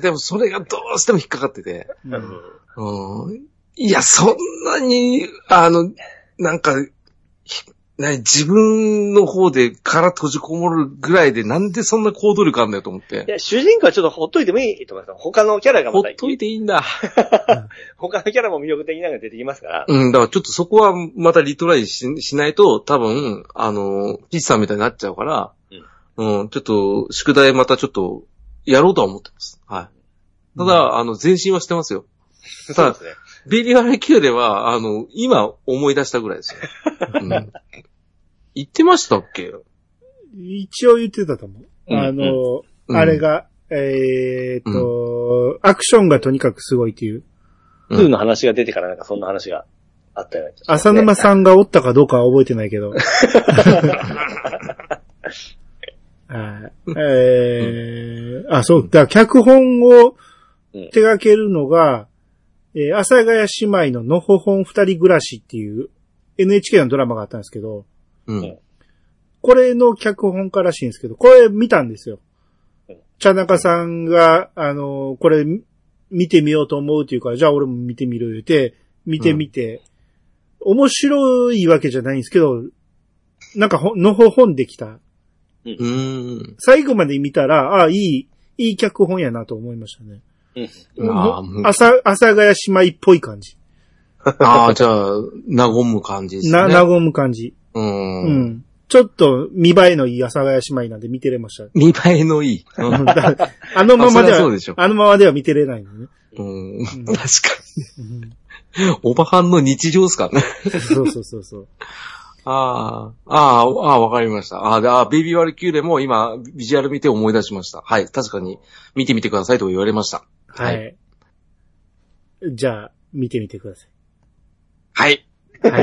でもそれがどうしても引っかかってて。うんうん、いや、そんなに、あの、なんか、な自分の方で殻閉じこもるぐらいでなんでそんな行動力あるんだよと思って。 いや、主人公はちょっとほっといてもいいと思います。他のキャラがまた。 ほっといていいんだ。 他のキャラも魅力的なのが出てきますから。 うん、だからちょっとそこはまたリトライし、しないと多分、あの、ピッチさんみたいになっちゃうから、うん、うん、ちょっと宿題またちょっとやろうとは思ってます。はい。ただ、うん、あの、前進はしてますよ。ただ、ね、ビリワレキューレは、あの、今思い出したぐらいですよ。うん言ってましたっけ？ 一応言ってたと思う。うん、あの、うん、あれが、えーっと、うん、アクションがとにかくすごいっていう。 ツーの話が出てからなんかそんな話があったよね。 浅沼さんがおったかどうかは覚えてないけど。あえー、あ、そう、だから脚本を手掛けるのが、えー、阿佐ヶ谷姉妹ののほほん二人暮らしっていう エヌエイチケー のドラマがあったんですけど、うん、これの脚本家らしいんですけど、これ見たんですよ。茶中さんが、あの、これ見てみようと思うっていうから、じゃあ俺も見てみる言うて、見てみて、うん、面白いわけじゃないんですけど、なんかほ、のほほんできた。うん、最後まで見たら、ああ、いい、いい脚本やなと思いましたね。うん、ああ、朝、阿佐ヶ谷姉妹っぽい感じ。 ああ、じゃあ、和む感じですね。 な、和む感じ。うん。うん。ちょっと見栄えのいい阿佐ヶ谷姉妹なんで見てれました。 見栄えのいい。 あのままでは、あ, あのままでは見てれないのね。 うん。うん、確かに。おばはんの日常ですかね。 そうそうそうそう。 ああ、ああ、ああ、わかりました。ああ、ベイビーワルキューレも今、ビジュアル見て思い出しました。はい。確かに、見てみてくださいと言われました。 はい。はい、じゃあ、見てみてください。 はい。 はい。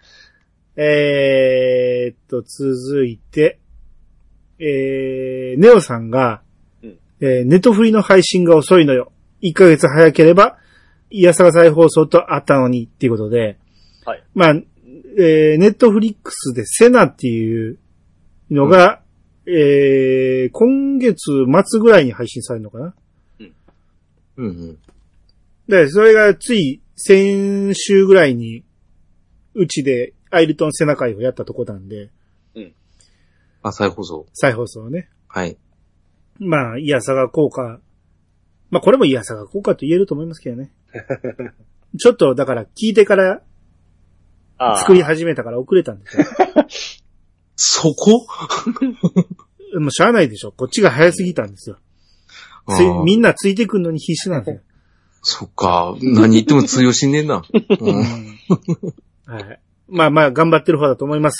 えーっと、続いて、えー、ネオさんが、うん、えー、ネトフリの配信が遅いのよ。いっかげつ早ければ、イヤサガ再放送とあったのにっていうことで、はい。まあ、えー、ネットフリックスでセナっていうのが、うん、えー、今月末ぐらいに配信されるのかな？うん。うんうん。で、それがつい先週ぐらいに、うちでアイルトンセナ会をやったとこなんで。 うん。ああ、再放送。 再放送ね。 はい。 まあ、イヤサガ効果。まあ、これもイヤサガ効果と言えると思いますけどね。ちょっと、だから、聞いてから、作り始めたから遅れたんですよ。 そこもうしゃあないでしょ。こっちが早すぎたんですよ。ついみんなついてくんのに必死なんですよ。 そっか。何言っても通用しねえな。うん、 はい。まあまあ、頑張ってる方だと思います。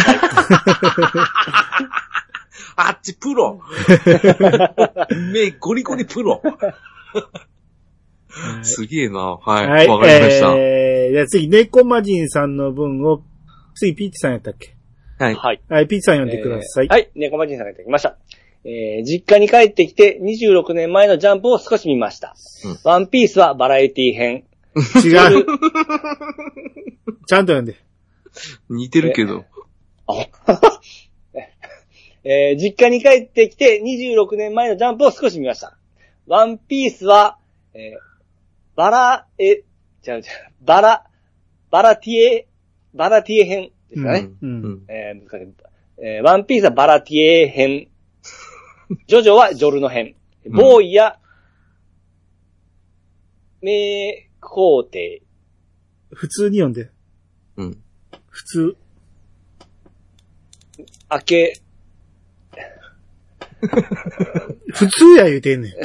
あっちプロ目ゴリゴリプロすげえな。はい。わ、はい、かりました。 えー、じゃあ次、猫魔人さんの分を、次、ピーチさんやったっけ？ はい。はい。 はい、ピーチさん読んでください。 えー、はい、猫魔人さんがいただきました。えー、実家に帰ってきてにじゅうろくねんまえのジャンプを少し見ました。うん、ワンピースはバラエティ編。 違う。ちゃんと読んで。 似てるけど。 えー、実家に帰ってきてにじゅうろくねんまえのジャンプを少し見ました。ワンピースは、えー、バラ、え、違う違う、バラ、バラティエ、バラティエ編ですかね。うんうん、えー、難しい。えー、ワンピースはバラティエ編。ジョジョはジョルノ編。ボーイや、名皇帝。 普通に読んで。 うん。 普通。 明け。 普通や言うてんねん。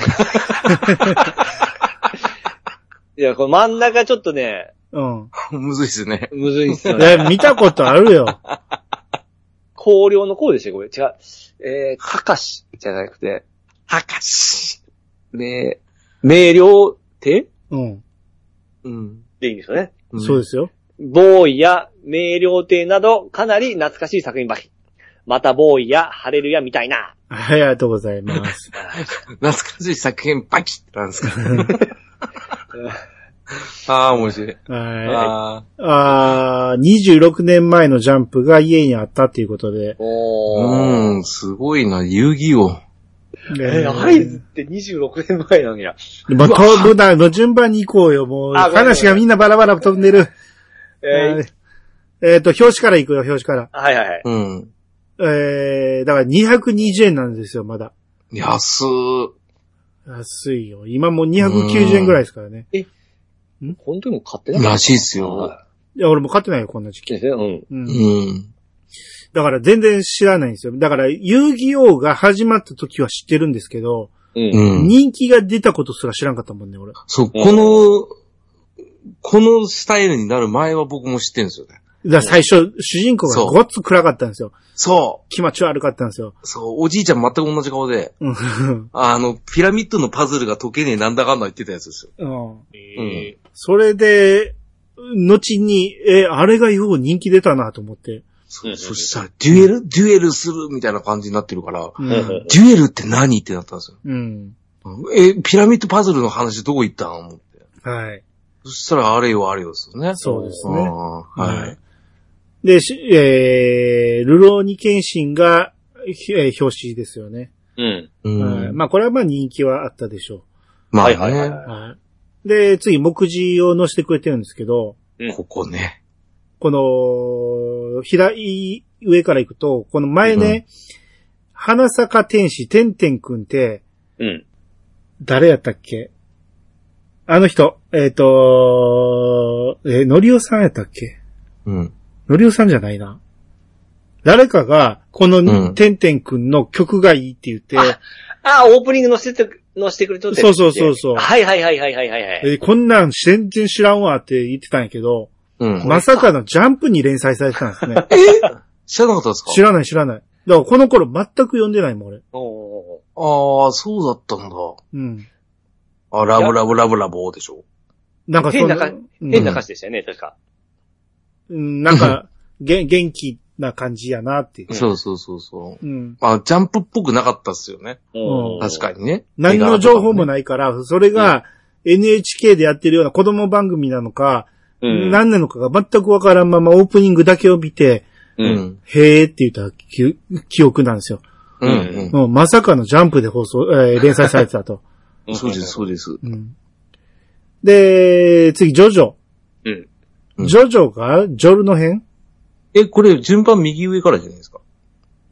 いや、この真ん中ちょっとね。 うん。 むずいっすね。 むずいっすよね。 見たことあるよ。 高陵の高でしたよ、これ。違う。えー、かかしじゃなくて。 はかし。 ね明瞭帝？ うん。 うん。 でいいんですよね。 うん、そうですよ。 ボーイや明瞭帝など、かなり懐かしい作品ばかり。またボーイやハレルヤみたいな。 ありがとうございます。 懐かしい作品ばきってなんですかああ、面白い。はい。 ああ、にじゅうろくねんまえのジャンプが家にあったっていうことで。 おー。うん、すごいな、遊戯王。 えー、合図ってにじゅうろくねんまえなんや。 まあ、飛ぶな、の順番に行こうよ、もう。話がみんなバラバラ飛んでる。えー、えーと、表紙から行くよ、表紙から。 はいはいはい。 うん。 えー、だからにひゃくにじゅうえんなんですよ、まだ。 安ー。 安いよ。今もうにひゃくきゅうじゅうえんぐらいですからね。 えん本当にも買ってないらしいっすよ。 いや、俺も買ってないよ、こんな時期。 うん。 うん。 うん。 だから全然知らないんですよ。だから、遊戯王が始まった時は知ってるんですけど、うん、人気が出たことすら知らんかったもんね、俺。 そう、この、このスタイルになる前は僕も知ってるんですよね。 だから最初、主人公がごっつ暗かったんですよ。 そう。 気持ち悪かったんですよ。 そう、おじいちゃん全く同じ顔で、あの、ピラミッドのパズルが解けねえなんだかんだ言ってたやつですよ。うん。 うん、それで、後に、え、あれがよう人気出たなと思って。 そ, そしたら、デュエルデュエルするみたいな感じになってるから、うん、デュエルって何ってなったんですよ。うん。え、ピラミッドパズルの話どこ行ったん思って。 はい。 そしたら、あれよあれよですよね。 そうですね。 はい。 で、えー、ルローニケンシンが、えー、表紙ですよね。 うん。 うん、まあ、これはまあ人気はあったでしょう。 まあ、はいはいはい、はい。 で、次、目次を載せてくれてるんですけど、 うん、ここね。 この、左上から行くと、この前ね、うん、花坂天使てんてんくんって、 うん。 誰やったっけ？あの人、えっ、ー、と、えー、のりおさんやったっけ？ うん。 のりおさんじゃないな。誰かが、この、てんてんくんの曲がいいって言って、うん、 ああ、オープニング載せて、載せてくれとって。 そうそうそうそう。 はいはいはいはいはいはい、はい。 えー、こんなん全然知らんわって言ってたんやけど、うん、まさかのジャンプに連載されてたんですね。 え知らなかったですか？ 知らない知らない。だからこの頃全く読んでないもん俺。 おああ、そうだったんだ。 うん。 あ、ラブラブラブラボーでしょ。 なんか変なか、うん、変な歌詞でしたよね、確か。 うん、なんか、げ元気な感じやなっていう。 そうそうそうそう。 うん。 あ、ジャンプっぽくなかったっすよね。 うん。 確かにね。 何の情報もないから、それが エヌエイチケー でやってるような子供番組なのか、うん、何なのかが全くわからんままオープニングだけを見て、 うん。 へーって言った記記憶なんですよ。 うん、うん。 うん。まさかのジャンプで放送、えー、連載されてたと。 そうです、そうです。 うん。で、次、ジョジョ。 うん。 ジョジョがジョルノ編？ え、これ順番右上からじゃないですか？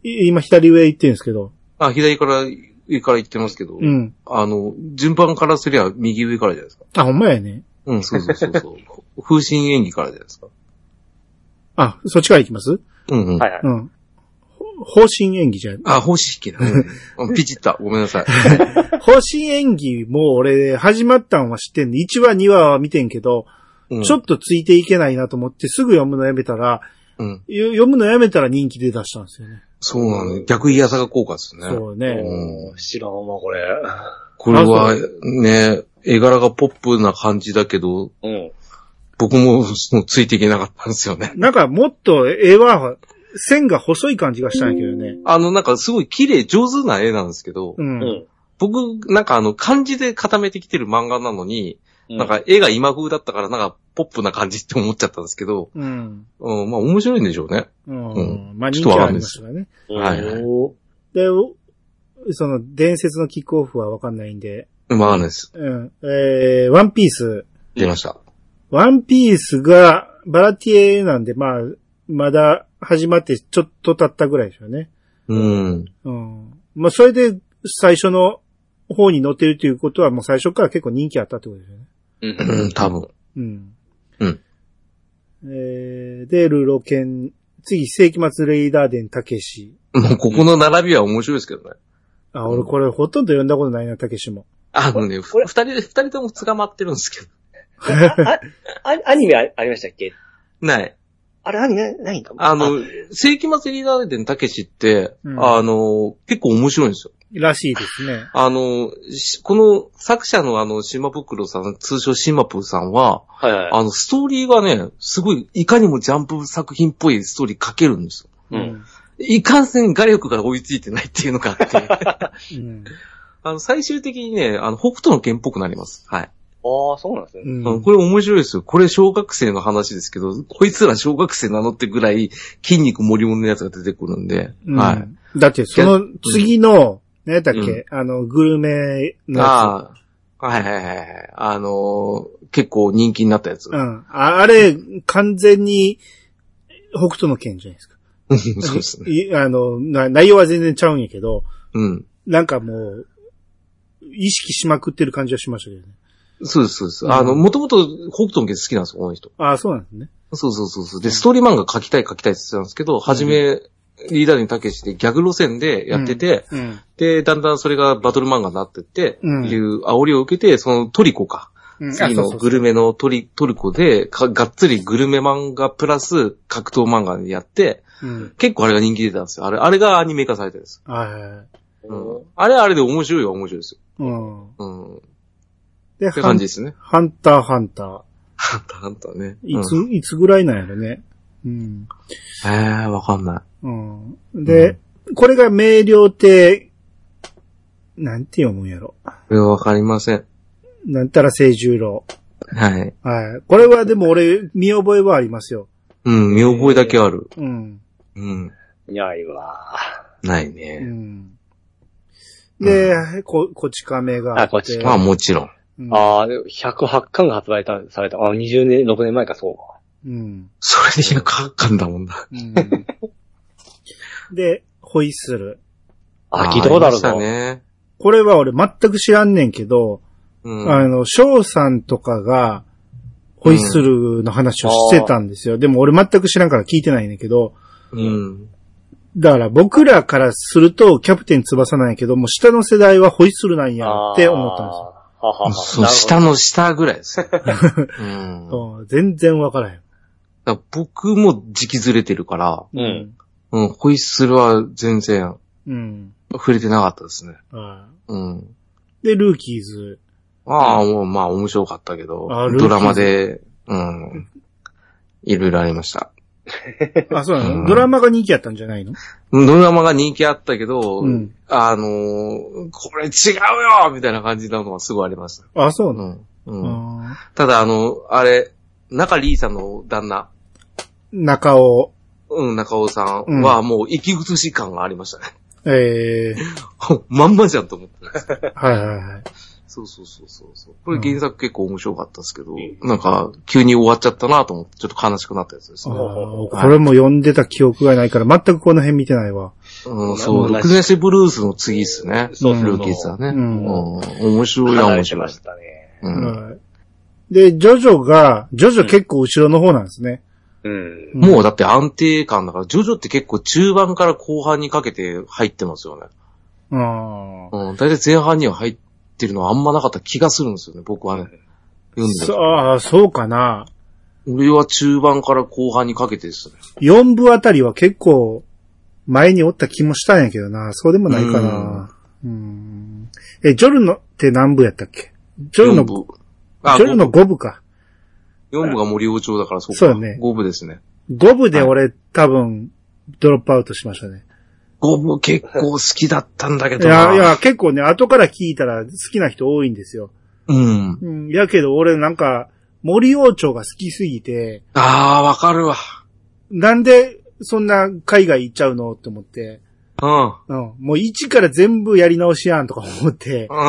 今左上行ってるんですけど。 あ、左から上から行ってますけど。うん。あの、順番からすりゃ右上からじゃないですか。 あ、ほんまやね。 うん、そうそうそうそう。風神演技からじゃないですか。 あ、そっちから行きます？ うんうん。はいはい。うん。 方針演技じゃん。 あ、方針演技だ。ピチッた。ごめんなさい。 方針演技も俺、始まったんは知ってんの。いちわ、にわは見てんけど、うん、ちょっとついていけないなと思ってすぐ読むのやめたら、うん、読むのやめたら人気出だしたんですよね。 そうなの、ね。逆イヤサガ効果ですね。 そうね。 うん、知らんわ、これ。 これは、ね、絵柄がポップな感じだけど、うん、僕もついていけなかったんですよね。 なんかもっと絵は、線が細い感じがしたんやけどね。 あの、なんかすごい綺麗、上手な絵なんですけど、うん、僕、なんかあの、漢字で固めてきてる漫画なのに、うん、なんか絵が今風だったからなんかポップな感じって思っちゃったんですけど、うん。うん、まあ面白いんでしょうね。うん。うん、まあ人気ありますからね。はい、はい。で、その伝説のキックオフはわかんないんで。わかんないです。 うん。えー、ワンピース。 出ました。 ワンピースがバラティエなんで、まあ、まだ始まってちょっと経ったぐらいでしょうね。うん。うん。まあそれで最初の方に載ってるということはもう最初から結構人気あったってことですよね。 うん、多分。うん。うん。 えー、で、ルロケン、次、世紀末レイダーデンたけし。 もうここの並びは面白いですけどね。 あ、俺これほとんど読んだことないな、たけしも。 あのね、二人で、二人とも捕まってるんですけど。 あ、あ、アニメありましたっけ？ ない。 あれ、アニメないんかも。 あの、世紀末レイダーデンたけしって、うん、あの、結構面白いんですよ。 らしいですね。 あの、この作者のあの、島袋さん、通称島プーさんは、はいはい、あの、ストーリーがね、すごい、いかにもジャンプ作品っぽいストーリー書けるんですよ。うん。いかんせん画力が追いついてないっていうのがあって、うん、あの、最終的にね、あの、北斗の拳っぽくなります。はい。 ああ、そうなんですね、 うん。これ面白いですよ。これ小学生の話ですけど、こいつら小学生名乗ってぐらい筋肉もりもりのやつが出てくるんで、うん、はい。 だって、その次の、何やったっけ、うん、あの、グルメのやつ。ああ、はいはいはい。あのー、結構人気になったやつ。 うん。あれ、完全に、北斗の拳じゃないですか。 そうですね。 あの、内容は全然ちゃうんやけど、うん。なんかもう、意識しまくってる感じはしましたけどね。 そうです、そうです。うん、あの、もともと北斗の拳好きなんですよ、この人。 ああ、そうなんですね。 そうそうそうそう。で、ストーリー漫画書きたい書きたいって言ってたんですけど、はじめ、リーダーにたけしでギャグ路線でやってて、うんうん、で、だんだんそれがバトル漫画になってって、うん、いう煽りを受けて、そのトリコか。うん、次のグルメのトリ、トリコでか、がっつりグルメ漫画プラス格闘漫画でやって、うん、結構あれが人気出たんですよ。あれ、あれがアニメ化されてるんです。はいはいはい。うん。あれはあれで面白いは面白いですよ。うん。うん。 で、 って感じですね。 ハンターハンター。 ハンターハンターね。 いつ、うん、いつぐらいなんやろね。うん。 えー、わかんない。 うん。で、うん、これが明瞭亭、なんて読むんやろ。 これはわかりません。 なんたら清十郎。 はい。 はい。これはでも俺、見覚えはありますよ。 うん、見覚えだけある。 うん。 うん。 ないわ。 ないね。うん。 で、うん、こ、こち亀があって。あ、こち亀。 まあもちろん。 うん、ああ、ひゃくはちかんが発売された。あ、にじゅうねん、ろくねんまえか、そうか。 うん。 それでひゃくはちかんだもんだ。うん、 で、ホイッスル。 あ、聞いたことあるぞ。ね。 これは俺全く知らんねんけど、うん、あの、翔さんとかが、ホイッスルの話をしてたんですよ。うん、でも俺全く知らんから聞いてないねんけど、うん。だから僕らからするとキャプテン翼なんやけど、もう下の世代はホイッスルなんやって思ったんですよ。 はははそう、下の下ぐらいです。 うん、全然わからへん。 だ僕も時期ずれてるから、うん。うん、ホイッスルは全然、うん。触れてなかったですね。うん。 で、ルーキーズ。 ああ、もうまあ面白かったけど、ドラマで、うん。いろいろありました。 あ、そうなの、うん、ドラマが人気あったんじゃないの？ ドラマが人気あったけど、うん、あのー、これ違うよみたいな感じなのはすごいありました。 あ、そうなの、 うんうん、ただあの、あれ、中里さんの旦那。 中尾。 うん、中尾さんはもう息苦し感がありましたね。 ええー。まんまじゃんと思ってます。 はいはいはい。 そうそうそうそう。これ原作結構面白かったですけど、うん、なんか急に終わっちゃったなと思ってちょっと悲しくなったやつですね。 あ、これも読んでた記憶がないから全くこの辺見てないわ。 うん、そう、ろくねん生ブルースの次っすね。そうそう。ルーキーズはね。うん。面白いな、面白い。ましたね。 うん。で、ジョジョが、ジョジョ結構後ろの方なんですね。 うん。もうだって安定感だから、ジョジョって結構中盤から後半にかけて入ってますよね。ああ。うん。だいたい前半には入ってるのはあんまなかった気がするんですよね、僕はね。 読んでああ、そうかな。 俺は中盤から後半にかけてですね。 よんぶあたりは結構前におった気もしたんやけどな。そうでもないかな。うん。うんえ、ジョルのって何部やったっけ？ジョルの、ジョルのごぶか。 よんぶが森王朝だからそうか。 そうだね。 ごぶですね。 ごぶで俺、はい、多分ドロップアウトしましたね。 ごぶ結構好きだったんだけどな。 いや、いや、結構ね、後から聞いたら好きな人多いんですよ。うん。うん。やけど俺なんか、森王朝が好きすぎて。 ああ、わかるわ。 なんで、そんな海外行っちゃうのって思って。うん。うん。もう一から全部やり直しやんとか思って。うん。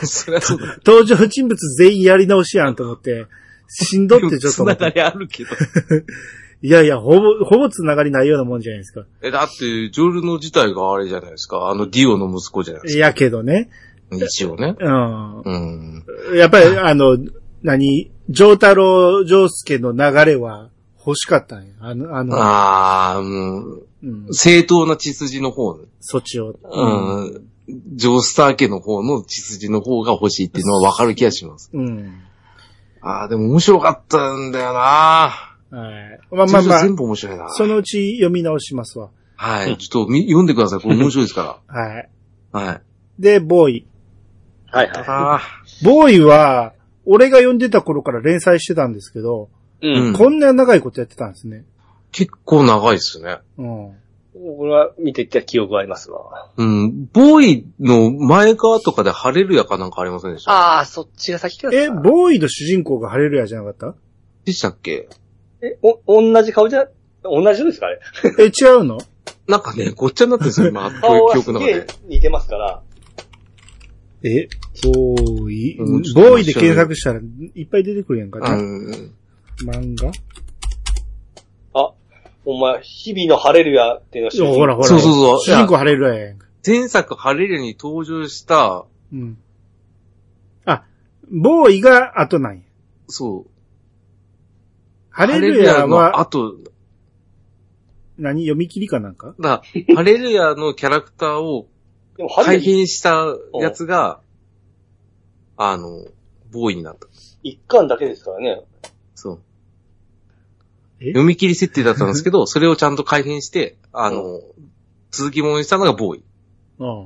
そりゃそうだ。登場人物全員やり直しやんと思って。しんどってちょっと思って。 つながりあるけど。 いやいや、ほぼ、ほぼつながりないようなもんじゃないですか。 え、だって、ジョルノ自体があれじゃないですか。あの、ディオの息子じゃないですか。 やけどね。 一応ね。うん。 うん。やっぱり、あの、何丈太郎丈介の流れは欲しかったんや。あの、あの。 ああ、もう、うん、正当な血筋の方。 そっちを。 うん。ジョースター家の方の血筋の方が欲しいっていうのは分かる気がします。うん。ああ、でも面白かったんだよな。はい。 まあまあまあ。 全部面白いな。 そのうち読み直しますわ。 はい。ちょっと読んでください。これ面白いですから。 はい。 はい。 で、ボーイ。 はいはい。 ボーイは、俺が読んでた頃から連載してたんですけど、うん、こんな長いことやってたんですね。 結構長いですね。 うん。俺は見ていた記憶がありますわ。 うん。ボーイの前側とかでハレルヤかなんかありませんでした？ ああ、そっちが先か。 え、ボーイの主人公がハレルヤじゃなかった？ でしたっけ？ え、お、同じ顔じゃ、同じですかあれ？ え、違うの？ なんかね、ごっちゃになってるんですよ、今。こういう記憶の中で。 似てますから。 え、ボーイ、ボーイで検索したらいっぱい出てくるやんか。うん。漫画？ あ、お前、日々のハレルヤっていうのは主人公。 ほらほら。 そうそうそう。 主人公ハレルヤやんか。 前作ハレルヤに登場した、 うん。あ、ボーイが後なんや。 そう。 ハレルヤは、 あと、 何読み切りかなんかだハレルヤのキャラクターを改変したやつが、あの、ボーイになった。 一巻だけですからね。 そう。読み切り設定だったんですけど、それをちゃんと改変して、あの、うん、続きものにしたのがボーイ。 うん。ああ。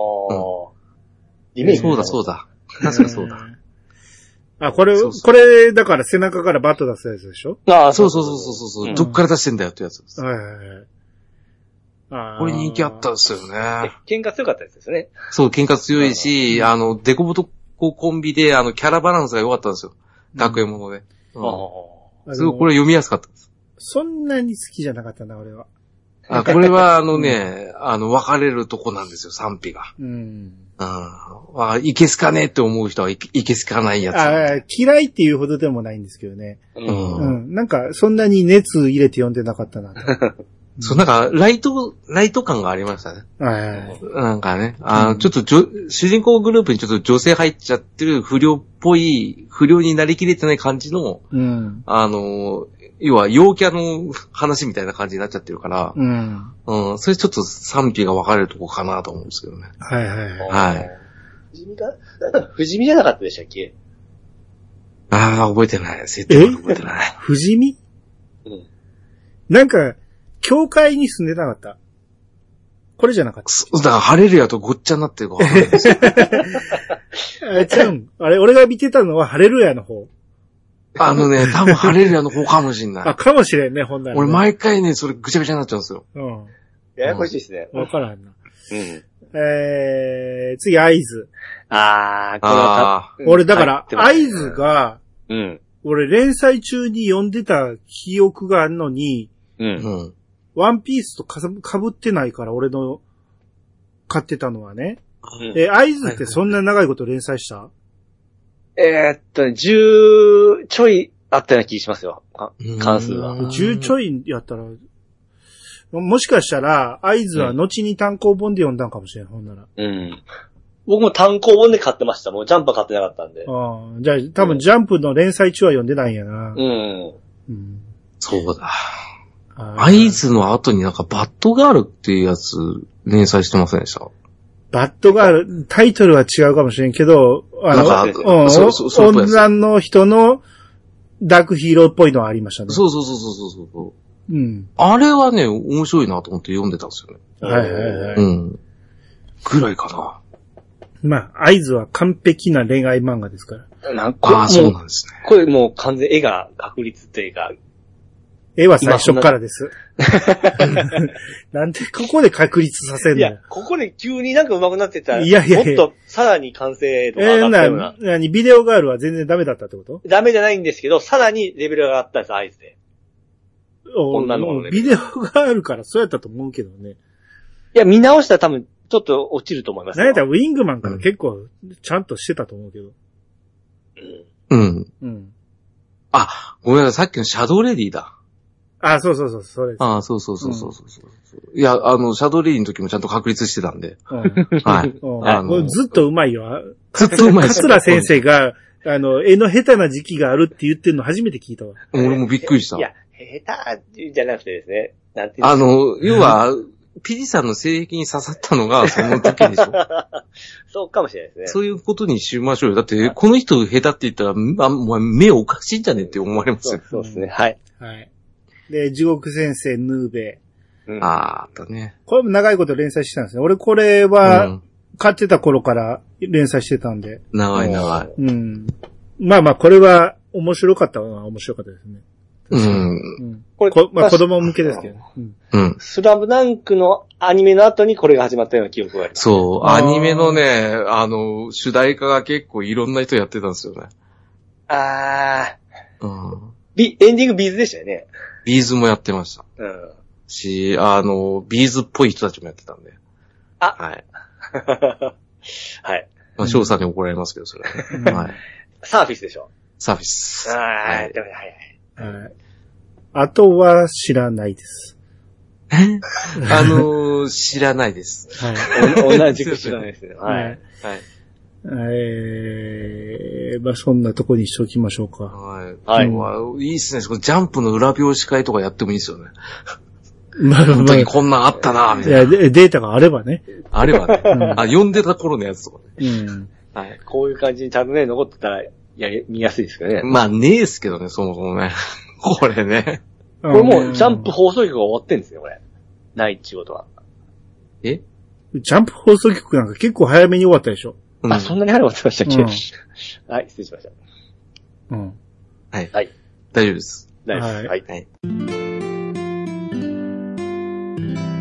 イメージ。そうだそうだ。確かそうだ。 あ、これ、そうそうこれ、だから背中からバット出すやつでしょ？ ああ、そうそうそうそうそう、うん。どっから出してんだよってやつです。 はいはいはい。 あこれ人気あったんですよね。 喧嘩強かったやつですね。 そう、喧嘩強いし、あの、デコボトコンビで、あの、キャラバランスが良かったんですよ。学園もので。うん。ああ。すごいこれ読みやすかったです。 そんなに好きじゃなかったな、俺は。 あ、これはあのね、あの、分かれるとこなんですよ、賛否が。うん。ああ、いけすかねえって思う人はいけ、いけすかないやつ。 あ嫌いっていうほどでもないんですけどね。うん。うん。なんか、そんなに熱入れて読んでなかったなと。 そう、なんか、ライト、ライト感がありましたね。はいはいはい。なんかね、あの、うん、ちょっとじょ、主人公グループにちょっと女性入っちゃってる不良っぽい、不良になりきれてない感じの、うん、あの、要は陽キャの話みたいな感じになっちゃってるから、うん。うん、それちょっと賛否が分かれるとこかなと思うんですけどね。 はいはいはい。 はい。 不死身か不死身じゃなかったでしたっけ？ ああ、覚えてない。設定は覚えてない。 不死身？うん。なんか、教会に住んでなかった。これじゃなかった。 だからハレルヤとごっちゃになってるから。 あ、ちゃうん。あれ、俺が見てたのはハレルヤの方。 あのね、多分ハレルヤの方かもしんない。 あ、かもしれんね、ほんなら、ね。 俺毎回ね、それぐちゃぐちゃになっちゃうんですよ。 うん。ややこしいですね。 わからんな。うん。えー、次、合図。 あー、こあー俺、だから、合図が、うん。俺、連載中に読んでた記憶があるのに、うん。ワンピースとかぶ、かぶってないから、俺の、買ってたのはね。うん、え、合図ってそんな長いこと連載した？ えー、っとね、じゅうちょいあったような気がしますよ。関数は。 じゅうちょいやったら、 もしかしたら、合図は後に単行本で読んだんかもしれん、ほんなら。 うん。僕も単行本で買ってました。もうジャンプは買ってなかったんで。 ああ、じゃあ多分ジャンプの連載中は読んでないんやな。 うん。 うん、そうだ。合図の後になんかバッドガールっていうやつ連載してませんでした？ バッドガール、タイトルは違うかもしれんけど、あの、なんか、うん、そうそうそう女の人のダークヒーローっぽいのはありましたね。 そうそうそうそうそう。 うん。 あれはね、面白いなと思って読んでたんですよね。 はいはいはい。 うん。ぐらいかな。 まあ、合図は完璧な恋愛漫画ですから。 なんか、 ああ、そうなんですね。 これもう完全絵が確立っていうか、 絵は最初からです。なんでここで確立させんの？いや、 ここで急になんか上手くなってたら、 いやいやいやもっとさらに完成度が上がったような。 えー、な、なに、ビデオガールは全然ダメだったってこと？ ダメじゃないんですけど、さらにレベルが上がったんです、合図で。女の子のレベル。 ビデオがあるからそうやったと思うけどね。 いや、見直したら多分、ちょっと落ちると思いますよ。 なんやったらウィングマンから結構、ちゃんとしてたと思うけど。 うん。 うん。 あ、ごめんなさい、さっきのシャドウレディだ。 あ、そうそうそう、それです。 ああ、そうそうそうそうそうそう、うん。いや、あの、シャドウレディの時もちゃんと確立してたんで。うん、はい。 うん、あのずっとうまいよ。 ずっとうまい。 桂先生が、あの、絵の下手な時期があるって言ってるの初めて聞いたわ。 俺もびっくりした。 いや、下手じゃなくてですね。なんていうあの、要は、ピジさんの性癖に刺さったのがその時でしょ。 そうかもしれないですね。 そういうことにしましょうよ。だって、この人下手って言ったら、あ、もう目おかしいんじゃねって思われますよ。 そうですね。はい。 はい。で、地獄先生、ヌーベ。 うん、ああ、あったね。 これも長いこと連載してたんですね。俺これは、買ってた頃から連載してたんで。 長い長い。 うん。まあまあ、これは面白かったのは面白かったですね。 うん。うん、 これ、こまあ子供向けですけどね。 うん。 スラムダンクのアニメの後にこれが始まったような記憶があります、 ね。そう、アニメのね、あの、主題歌が結構いろんな人やってたんですよね。 あー。うん。 ビ、エンディングビーズでしたよね。 ビーズもやってました。 うん。 し、あの、ビーズっぽい人たちもやってたんで。 あはい。 はい。 まあ、翔さんに怒られますけど、それは、ね。はい。 サーフィスでしょ。 サーフィス。 はい。はい。 はい。あとは知らないです。 あのー、知らないです。 はい。同じく知らないですね。はい。はい。 えー、まあそんなとこにしておきましょうか。 はい。はい。うん、いいっすね。ジャンプの裏表紙会とかやってもいいですよね。 まあ、 本当にこんなんあったなみたいな。 いや、データがあればね。 あればね。うん、あ、読んでた頃のやつとかね。うん。 はい。こういう感じにちゃんとね、残ってたら、やり、見やすいですよね。 まあ、ねえっすけどね、そもそもね。これね。 これもう、ジャンプ放送局が終わってんですよ、これ。ないっていうことは。 えジャンプ放送局なんか結構早めに終わったでしょ。 うん、あ、そんなに早く終わってましたっけ、うん、はい、失礼しました。 うん。 はい。 はい。 大丈夫です。 大丈夫です。はい。はい。